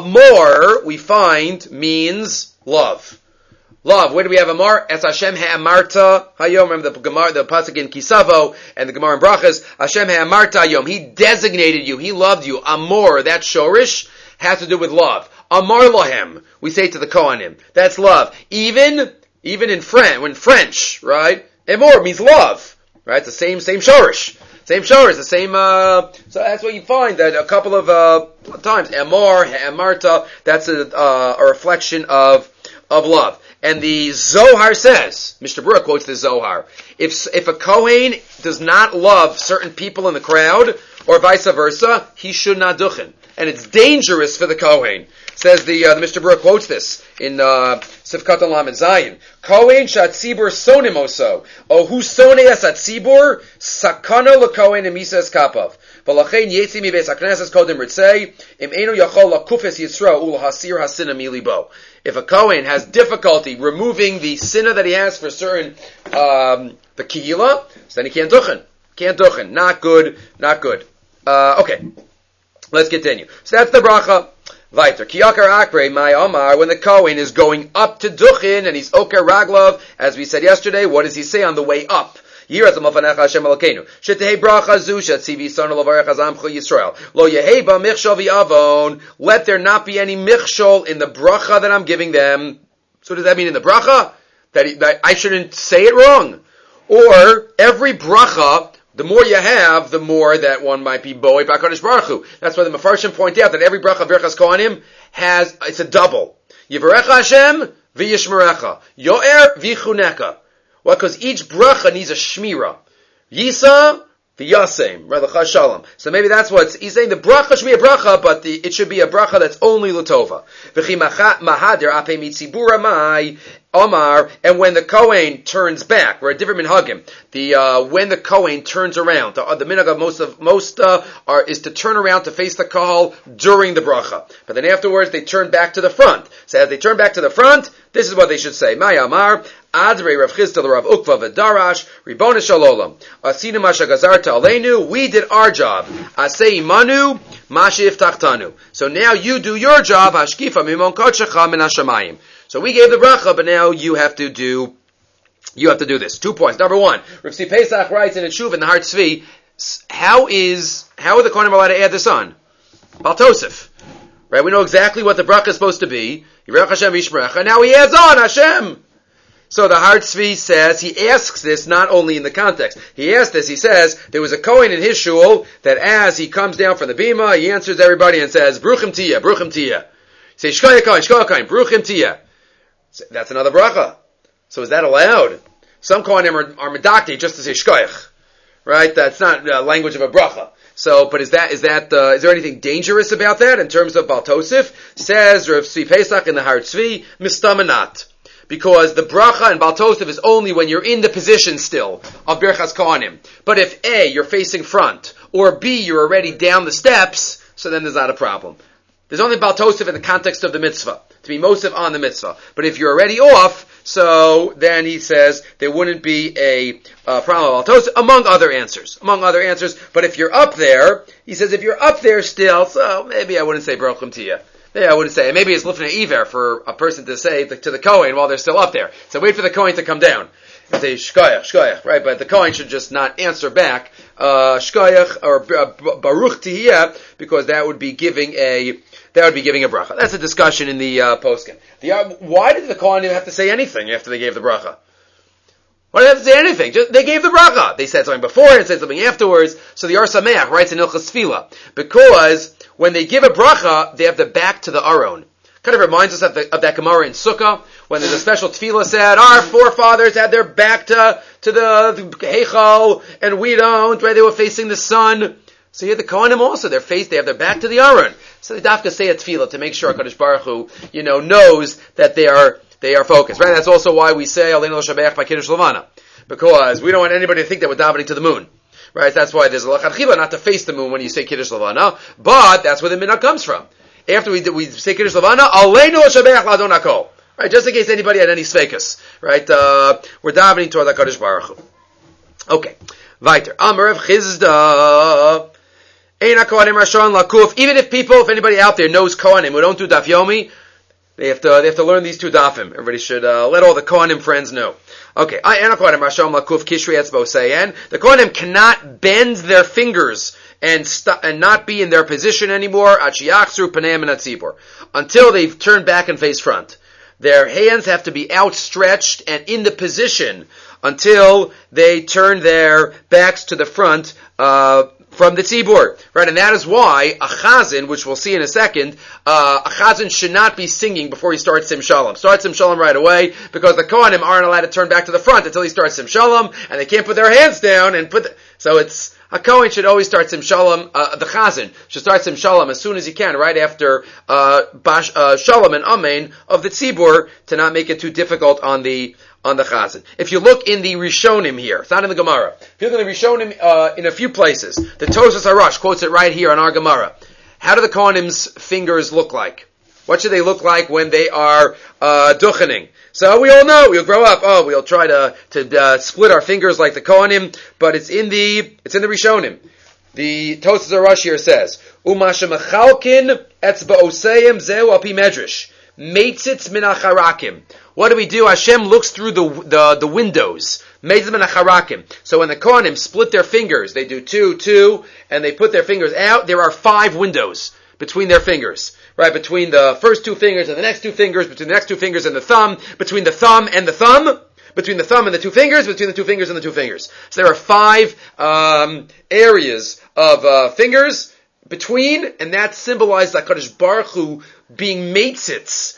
A: amor we find means love. Love. Where do we have amor? Es Hashem ha'amarta hayom. Remember the Gemara, the pasuk in Kisavo and the Gemara in Brachas. Hashem ha'amarta hayom. He designated you. He loved you. Amor. That shorish has to do with love. Amar lohem, we say to the Kohanim. That's love. Even, even in French, when French, right? Amor means love, right? It's the same, same shorish. Same shorish, the same, uh, so that's what you find that a couple of, uh, times. Amor, amarta, that's a, uh, a reflection of, of love. And the Zohar says, Mister Baruch quotes the Zohar, if, if a Kohen does not love certain people in the crowd, or vice versa, he should not duchen. And it's dangerous for the Kohen. Says the, uh, the Mister Baruch quotes this in, uh, Sifkat Lamed Zayin. Kohen shatzibur sonimoso. O hu sone es atzibur, sakano lekohen emisa es kapav. V'lachein yetzi mi beis hakneses kodem ritzei, im eno yachol lakufes yitzro ul hasir hasina milibo. If a Kohen has difficulty removing the sinna that he has for certain, um, the kihila, so then he can't duchen. Can't duchen. Not good, not good. Uh, okay. Let's continue. So that's the bracha. Weiter. Kiyakar akre my Omar, when the Kohen is going up to Duchin and he's Oker Raglov, as we said yesterday, what does he say on the way up? Yiras Mafanecha Hashem Elokeinu. Shetehei bracha zu shetzivi son levarech azamchu Yisrael. Lo yeheba michshol v'avon. Let there not be any michshol in the bracha that I'm giving them. So does that mean in the bracha? That, he, that I shouldn't say it wrong? Or every bracha, the more you have, the more that one might be boi b'HaKadosh Baruch Hu. That's why the Mefarshim point out that every bracha Birchas Kohanim has, it's a double. Yivarecha Hashem v'yishmerecha. Yo'er v'chuneka. Well, because each bracha needs a shmira. Yisa The Yasem, right? The Shalom. So maybe that's what he's saying. The bracha should be a bracha, but the, it should be a bracha that's only l'tova. V'chi mahader ape mitzibura mai Omar, and when the Kohen turns back, we're a different minhagim. The uh, when the Kohen turns around, the, uh, the minhag of most of most uh, are is to turn around to face the kahal during the bracha. But then afterwards they turn back to the front. So as they turn back to the front, this is what they should say: Maya Amar Adrei Rav Chisda Rav Ukva v'Darash Ribona Shalom Asinu Masha Gazarta Aleinu. We did our job. Asei Manu Mashif Tachtanu. So now you do your job. Hashkifa Mimon Kodshecha Min Hashamayim. So we gave the bracha, but now you have to do, you have to do this. Two points. Number one, Rav Tzvi Pesach writes in a Shuv in the Har Tzvi, how is, how are the Kohanim allowed to add this on? Bal Tosef. Right? We know exactly what the bracha is supposed to be. Yirach Hashem Yishmerecha. Now he adds on Hashem. So the Har Tzvi says, he asks this not only in the context. He asked this, he says, there was a Kohen in his shul that as he comes down from the bima, he answers everybody and says, Bruchim Tiyah, Bruchim Tiyah. Say, Shkoya Kohen, Shkoya Kohen, Bruchim Tiyah. That's another bracha. So is that allowed? Some Kohanim are, are medakti just to say shkoyach, right? That's not uh, language of a bracha. So, but is that is that uh, is there anything dangerous about that in terms of Bal Tosef? Says Rav Tzvi Pesach in the Har Tzvi, mistamanat, because the bracha in Bal Tosef is only when you're in the position still of Birchas Kohanim. But if A, you're facing front, or B, you're already down the steps, so then there's not a problem. There's only Bal Tosef in the context of the mitzvah, to be Mosef on the mitzvah. But if you're already off, so then he says there wouldn't be a uh, problem of Bal Tosef, among other answers. Among other answers. But if you're up there, he says if you're up there still, so maybe I wouldn't say Baruchim Tiyah. Maybe I wouldn't say, maybe it's Lifnei Iver for a person to say to the Kohen while they're still up there. So wait for the Kohen to come down. And say Shkoyach, Shkoyach, right? But the Kohen should just not answer back, uh, Shkoyach or uh, Baruch Tiyah, because that would be giving a That would be giving a bracha. That's a discussion in the uh, poskim. The uh, why did the Kohanim have to say anything after they gave the bracha? Why did they have to say anything? Just, they gave the bracha. They said something before and said something afterwards. So the Or Sameach writes in Ilchas Tefillah, because when they give a bracha, they have the back to the Aron. Kind of reminds us of, the, of that Gemara in Sukkah, when there's a special tefillah said, our forefathers had their back to, to the, the Heichal, and we don't, right? They were facing the sun. So here the Kohanim also, their face, they have their back to the Aron. So they dafka say a tefillah to make sure HaKadosh Baruch Hu, you know, knows that they are, they are focused, right? That's also why we say, Aleinu l'shabeach by Kiddush Levana. Because we don't want anybody to think that we're davening to the moon. Right? That's why there's a lachatchila not to face the moon when you say Kiddush Levana, but that's where the minhag comes from. After we we say Kiddush Levana, Aleinu l'shabeach l'adon hakol. Right? Just in case anybody had any sveikas. Right? Uh, we're davening toward HaKadosh Baruch Hu. Okay. Weiter. Amar Rav Chisda. Ein HaKohanim Rashon Lakuf. Even if people, if anybody out there knows Kohanim who don't do Daf Yomi, they have to, they have to learn these two Dafim. Everybody should, uh, let all the Kohanim friends know. Okay. Ein HaKohanim Rashon Lakuf Kishri Etzbo Sayen. The Kohanim cannot bend their fingers and st- and not be in their position anymore. Achiyachzru Paneim and Atzibor. Until they've turned back and face front. Their hands have to be outstretched and in the position until they turn their backs to the front, uh, from the tzibur, right? And that is why a chazan, which we'll see in a second, uh, a chazan should not be singing before he starts Sim Shalom. Start Sim Shalom right away, because the Kohanim aren't allowed to turn back to the front until he starts Sim Shalom, and they can't put their hands down and put the, so it's, a Kohen should always start Sim Shalom, uh, the chazan should start Sim Shalom as soon as he can, right after, uh, Bash, uh, Shalom and Amen of the tzibur, to not make it too difficult on the, on the chazan. If you look in the Rishonim here, it's not in the Gemara. If you look in the Rishonim, uh, in a few places, the Tosas Harash quotes it right here on our Gemara. How do the Kohanim's fingers look like? What should they look like when they are, uh, duchening? So we all know, we'll grow up, oh, we'll try to, to, uh, split our fingers like the Kohanim, but it's in the, it's in the Rishonim. The Tosas Harash here says, Umasha mechalkin etzba'oseim zeu api medrash. Meitzitz min acharakim. What do we do? Hashem looks through the the, the windows. Meitzitz min acharakim. So when the Kohanim split their fingers, they do two, two, and they put their fingers out, there are five windows between their fingers. Right? Between the first two fingers and the next two fingers, between the next two fingers and the thumb, between the thumb and the thumb, between the thumb and the two fingers, between the two fingers and the two fingers. So there are five um, areas of uh, fingers between, and that symbolizes HaKadosh Baruch Hu being meitzitz,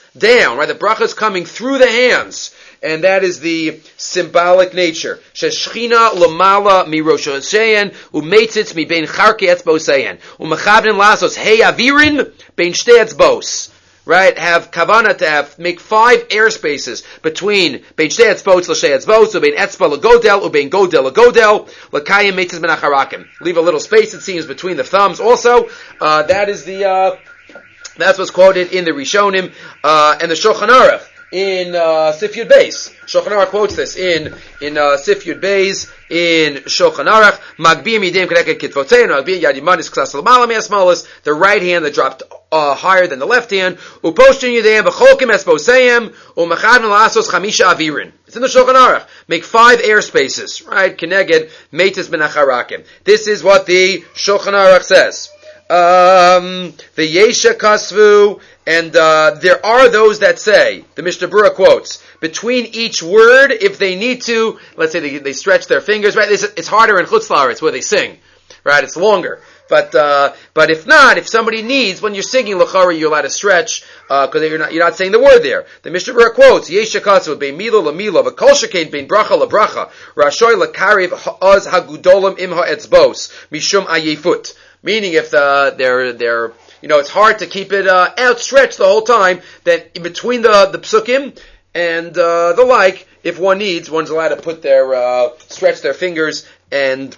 A: down, right? The bracha is coming through the hands. And that is the symbolic nature. Sheshchina lamala mi rosh hashayan umeitzitz mi bein charkei etzbosayan umachavnin lasos hey avirin bein shtei etzbos. Right? Have kavana to have make five air spaces between bein shtei etzbos l'shtei etzbos ubein etzba lagodel ubein godel lagodel l'kayim meitzitz ben acharakim. Leave a little space, it seems, between the thumbs. Also, uh, that is the uh, that's what's quoted in the Rishonim uh, and the Shulchan Aruch. In uh, Sif Yud Beis, Shulchan Aruch quotes this in in uh, Sif Yud Beis in Shulchan Aruch. Magbiyim yidem kedeket kitvotein, magbiyim yad yimanis ksas l'mala me'asmalas. The right hand that dropped uh, higher than the left hand. Uposhtin yidem b'cholkim esposeim umachadin la'asos chamisha avirin. It's in the Shulchan Aruch. Make five air spaces, right? Keneged meitis ben acharakim. This is what the Shulchan Aruch says. Um, the Yesha Kasvu, and uh, there are those that say, the Mishnah Berurah quotes, between each word, if they need to, let's say they, they stretch their fingers, right? It's, it's harder in Chutz La'aretz where they sing, right? It's longer. But uh, but if not, if somebody needs, when you're singing L'chara, you're allowed to stretch, because uh, you're not you're not saying the word there. The Mishnah Berurah quotes, Yesha Katsu, bein mila lamila, v'kol shekain bein bracha labracha, rashoy l'kariv ha'oz hagudolim im ha'etzbos, mishum ayefut. Meaning, if the, they're, they're, you know, it's hard to keep it, uh, outstretched the whole time, then in between the, the psukim and, uh, the like, if one needs, one's allowed to put their, uh, stretch their fingers and,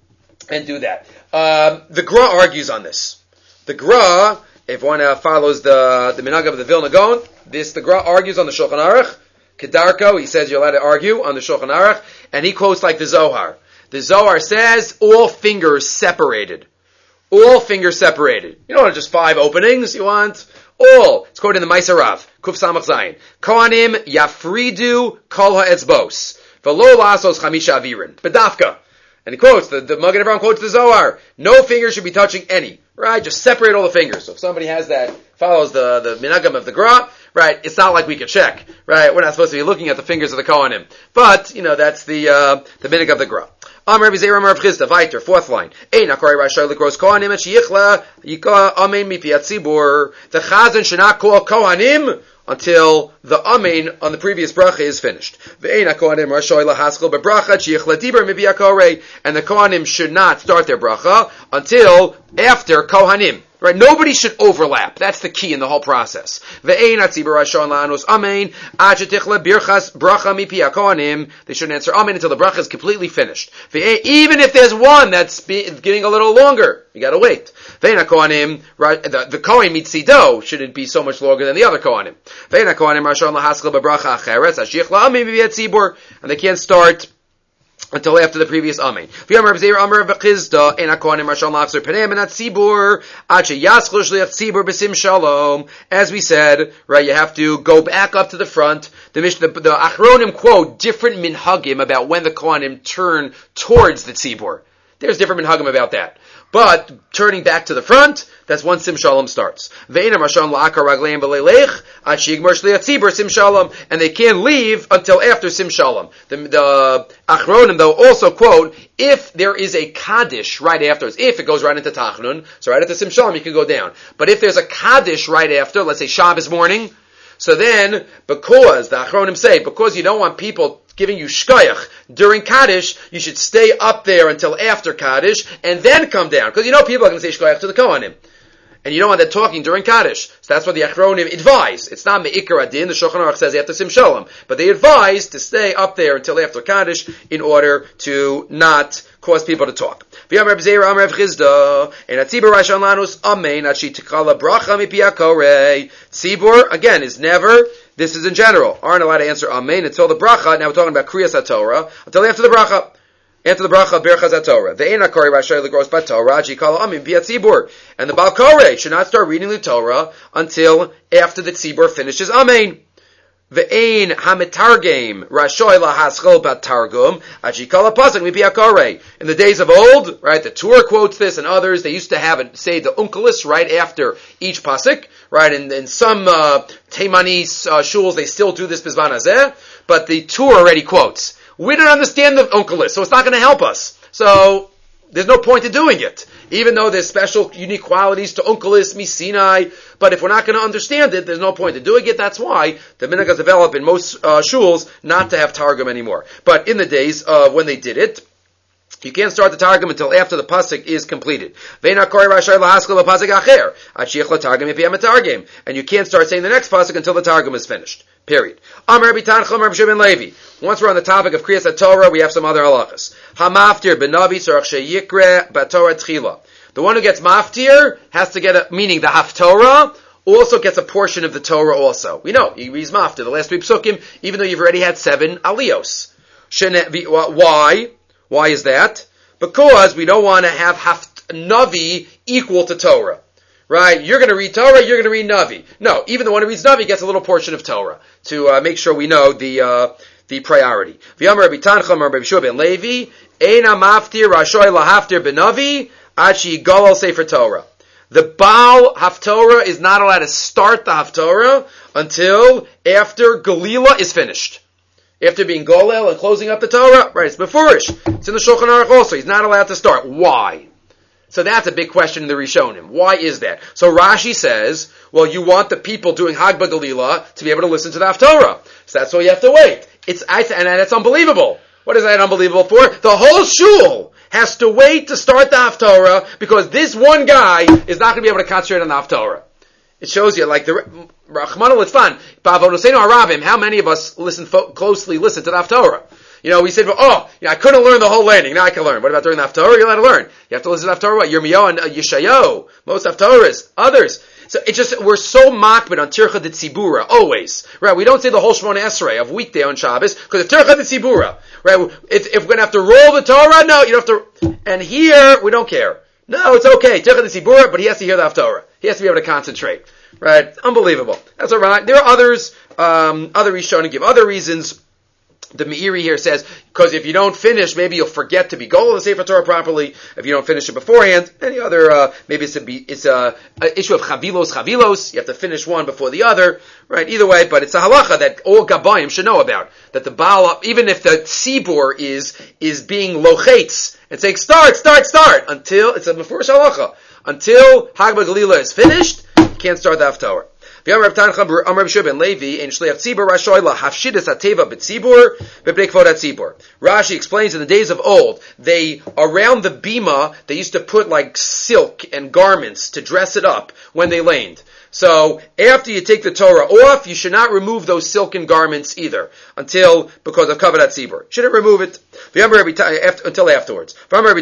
A: and do that. Um, the Gra argues on this. The Gra, if one uh, follows the, the Minhag of the Vilna Gaon, this, the Gra argues on the Shulchan Aruch. Kedarko, he says you're allowed to argue on the Shulchan Aruch, and he quotes like the Zohar. The Zohar says, all fingers separated. All fingers separated. You don't want just five openings. You want all. It's quoted in the Ma'aser Rav. Kuf Samach Zayin. Kohanim yafridu kol ha'etzbos. V'lo la'asos chamisha avirin. Bedafka. And he quotes, the, the Magen Avraham quotes the Zohar. No fingers should be touching any. Right? Just separate all the fingers. So if somebody has that, follows the, the minhagim of the Gra, right, it's not like we could check. Right? We're not supposed to be looking at the fingers of the Kohanim. But, you know, that's the, uh, the minhag of the Gra. Amar Rabbi Zeir Amar Rav Chisda, weiter, fourth line. Ein akori rashay l'kros kohanim et sheyichla yika amen mipi hatzibur. The chazan should not call kohanim until the amen on the previous bracha is finished. Ve'ein kohanim rashay lahaskel bebracha sheyichla diber mipi hakorei. And the kohanim should not start their bracha until after kohanim. Right? Nobody should overlap. That's the key in the whole process. Ve'ein hatzibur rashon la'anos amen ad shetichla birchas bracha mipi hakohanim. They shouldn't answer amen until the bracha is completely finished. Ve'ein, even if there's one that's be, getting a little longer, you gotta wait. Ve'ein hakohanim, the, the kohen mitzido shouldn't be so much longer than the other kohanim. Ve'ein hakohanim rashon lahaskel bebracha acheres ashiach la'amen mipi hatzibur. And they can't start until after the previous amen. As we said, right, you have to go back up to the front. The the, the Achronim quote different minhagim about when the Kohanim turn towards the tzibur. There's different minhagim about that. But turning back to the front, that's when Sim Shalom starts. And they can't leave until after Sim Shalom. The, the Achronim, though, also quote, if there is a Kaddish right afterwards, if it goes right into Tachnun, so right after Sim Shalom, you can go down. But if there's a Kaddish right after, let's say Shabbos morning, so then, because, the Achronim say, because you don't want people giving you shkoyach during Kaddish, you should stay up there until after Kaddish, and then come down. Because you know people are going to say shkoyach to the Kohanim. And you don't want that talking during Kaddish. So that's what the Achronim advise. It's not Me'ikar Adin, the Shulchan Aruch says after Sim Shalom. But they advise to stay up there until after Kaddish in order to not cause people to talk. Tzibur, again, is never, this is in general, aren't allowed to answer Amen until the bracha. Now we're talking about Kriyas HaTorah, until after the bracha. After the bracha, Birchas HaTorah. Ve'ein hakori rashay l'gros b'Torah, jikala amin v'yat tzibur. And the Baal Koreh should not start reading the Torah until after the tzibur finishes Amen. Ve'ein hamitargem rashay lahaschol b'targum, jikala pasuk mipi hakoreh. In the days of old, right, the Torah quotes this and others, they used to have it, say the unkelis right after each pasuk, right, and in some, uh, Teimani, uh, shuls, they still do this bizman hazeh, but the Torah already quotes. We don't understand the unkelis, so it's not going to help us. So, there's no point in doing it. even though there's special, unique qualities to Unkelis, Misinai, but if we're not going to understand it, there's no point in doing it. That's why the minhag has developed in most uh, shuls not to have Targum anymore. But in the days uh, when they did it, you can't start the Targum until after the pasuk is completed. And you can't start saying the next pasuk until the Targum is finished. Period. Once we're on the topic of Kriyas HaTorah, we have some other halachas. Hamaftir benavi tzarich sheyikre batorah tchila. The one who gets maftir has to get a, meaning the haftorah, also gets a portion of the Torah also. We know, he reads maftir, the last three psukim, even though you've already had seven aliyos. Why? Why is that? Because we don't want to have haft navi equal to Torah. Right? You're going to read Torah, you're going to read Navi. No, even the one who reads Navi gets a little portion of Torah to uh, make sure we know the uh, the priority. V'yamar Rabbi Tanchum, Rabbi Yeshua ben Levi, Eina maftir rashoy lahaftir benavi, ad sheyigalal sefer Torah. The Baal Haftorah is not allowed to start the Haftorah until after Galila is finished. After being Golel and closing up the Torah, right, it's Mefurish. It's in the Shulchan Aruch also. He's not allowed to start. Why? So that's a big question in the Rishonim. Why is that? So Rashi says, well, you want the people doing Hag B'Galila to be able to listen to the Haftorah. So that's why you have to wait. It's, I, and that's unbelievable. What is that unbelievable for? The whole shul has to wait to start the Haftorah because this one guy is not going to be able to concentrate on the Haftorah. It shows you, like the Rachmana Litzlan, Ba'avonoseinu Harabim, how many of us listen fo- closely listen to the Haftorah? You know, we said, oh, you know, I couldn't learn the whole landing. Now I can learn. What about during the Haftorah? You're allowed to learn. You have to listen to Haftorah. What? Yirmiyahu and uh, Yeshayahu. Most Haftorahs. Others. So it's just, we're so makbid on Tircha de Tzibura, always. Right? We don't say the whole Shemona Esrei of weekday on Shabbos, because it's Tircha de Tzibura. Right? If, if we're going to have to roll the Torah, no, you don't have to, and here, we don't care. No, it's okay. Tircha de Tzibura, but he has to hear the Haftorah. He has to be able to concentrate. Right? Unbelievable. That's all right. There are others, um, other Rishonim give other reasons. The Meiri here says, because if you don't finish, maybe you'll forget to be Golel the Sefer Torah properly. If you don't finish it beforehand, any other, uh, maybe it's a, it's a, a issue of chavilos, chavilos. You have to finish one before the other, right? Either way, but it's a halacha that all Gabayim should know about. That the Baal, even if the Tzibur is, is being lochetz and saying, start, start, start, until, it's a mefurish halacha. Until Hag B'Galila is finished, you can't start the Haftorah. Rashi explains in the days of old, they, around the bima, they used to put like silk and garments to dress it up when they laned. So, after you take the Torah off, you should not remove those silken garments either, until, because of Kavod HaTzibur. Shouldn't remove it until afterwards.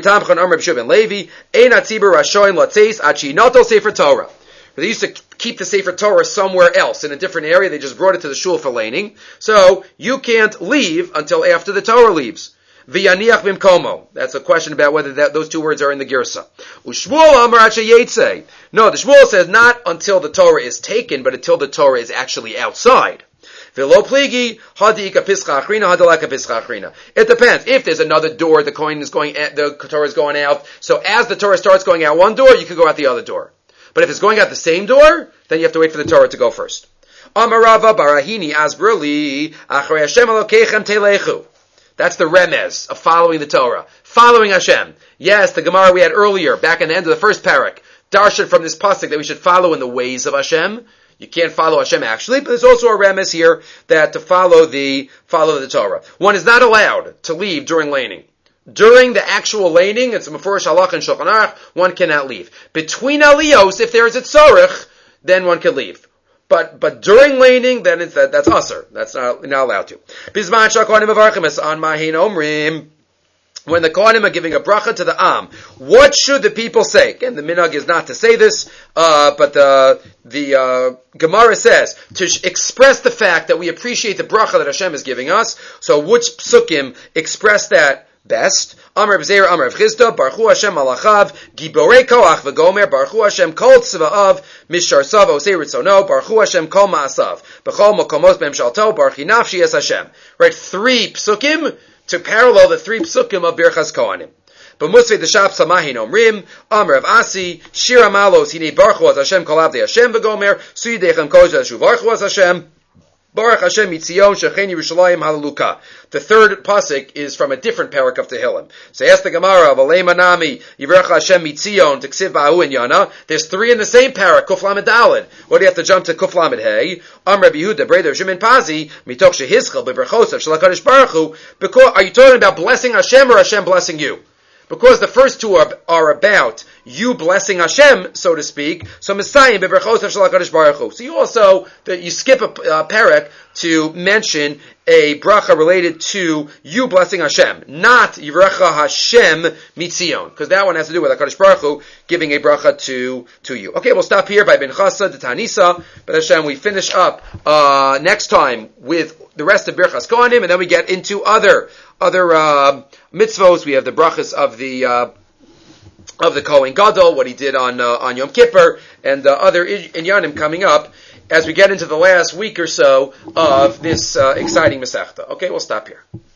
A: They used to keep the Sefer Torah somewhere else, in a different area. They just brought it to the shul for laning. So, you can't leave until after the Torah leaves. V'yaniach bimkomo. That's a question about whether that, those two words are in the Girsa. Ushmuel amar at sheyetzei. No, the Shmuel says not until the Torah is taken, but until the Torah is actually outside. V'lo pligi, hadika pischa achrina, hadalaka pischa achrina. It depends. If there's another door, the coin is going, the Torah is going out. So as the Torah starts going out one door, you can go out the other door. But if it's going out the same door, then you have to wait for the Torah to go first. Amarava barahini asbrali achrei Hashem alokechem telechu. That's the remez of following the Torah. Following Hashem. Yes, the Gemara we had earlier, back in the end of the first parak, darshan from this pasuk that we should follow in the ways of Hashem. You can't follow Hashem actually, but there's also a remez here that to follow the, follow the Torah. One is not allowed to leave during laning. During the actual laning, it's a mefurish halach and Shulchan Aruch, one cannot leave. Between aliyos, if there is a tzorich, then one can leave. But but during laning, then it's that, that's usher. That's not, not allowed to. Bizman shakonim avarchimus on mahin omrim. When the Kohanim are giving a bracha to the Am, what should the people say? Again, the minhag is not to say this, uh, but the, the uh, Gemara says to sh- express the fact that we appreciate the bracha that Hashem is giving us. So which psukim express that best? Amar B'Zeir, Amar B'Chizda, Baruchu Hashem Malachav, Giborei Koach V'Gomer, Baruchu Hashem Kol Tzva'av, Mishar Sav Osei Ritzono, Baruchu Hashem Kol Ma'asav, B'chol Mokomos B'Hem Shalto, Baruchi Nafshi Es Hashem. Right, three psukim to parallel the three psukim of Birchas Kohanim. B'Musvei D'Shab Samahin Omrim, Amar Rav Asi, Shir Amalos, Hinei Baruchu Az Hashem Kol Avdei Hashem V'Gomer, Suyidechem Koz Hashu Baruchu Az Hashem. Baruch Hashem Mitzion Shecheni Yerushalayim Hallelujah. The third pasuk is from a different parak of Tehillim. So ask the Gemara of Alei Manami Yivrach Hashem Mitzion T'ksiv Ba'u and Yana. There's three in the same parak. Kuf Lamed Daled. What do you have to jump to Kuf Lamed Hey? Am Rabbi Yehuda Breder Shimon Pazi Mitoch Shehischel Beberchosav Shalakadosh Baruch Hu. Because are you talking about blessing Hashem or Hashem blessing you? Because the first two are, are about you blessing Hashem, so to speak. So Messiah beberchosav shel HaKadosh Baruch Hu. So you also that you skip a uh, parak to mention a bracha related to you blessing Hashem, not Yivrecha Hashem Mitzion, because that one has to do with HaKadosh Baruch Hu giving a bracha to to you. Okay, we'll stop here by Ben Chasa de Tanisa. But Hashem, we finish up uh, next time with the rest of Birchas Kohanim, and then we get into other other uh, mitzvos. We have the brachas of the uh, of the Kohen Gadol, what he did on uh, on Yom Kippur, and uh, other inyanim coming up as we get into the last week or so of this uh, exciting Masechta. Okay, we'll stop here.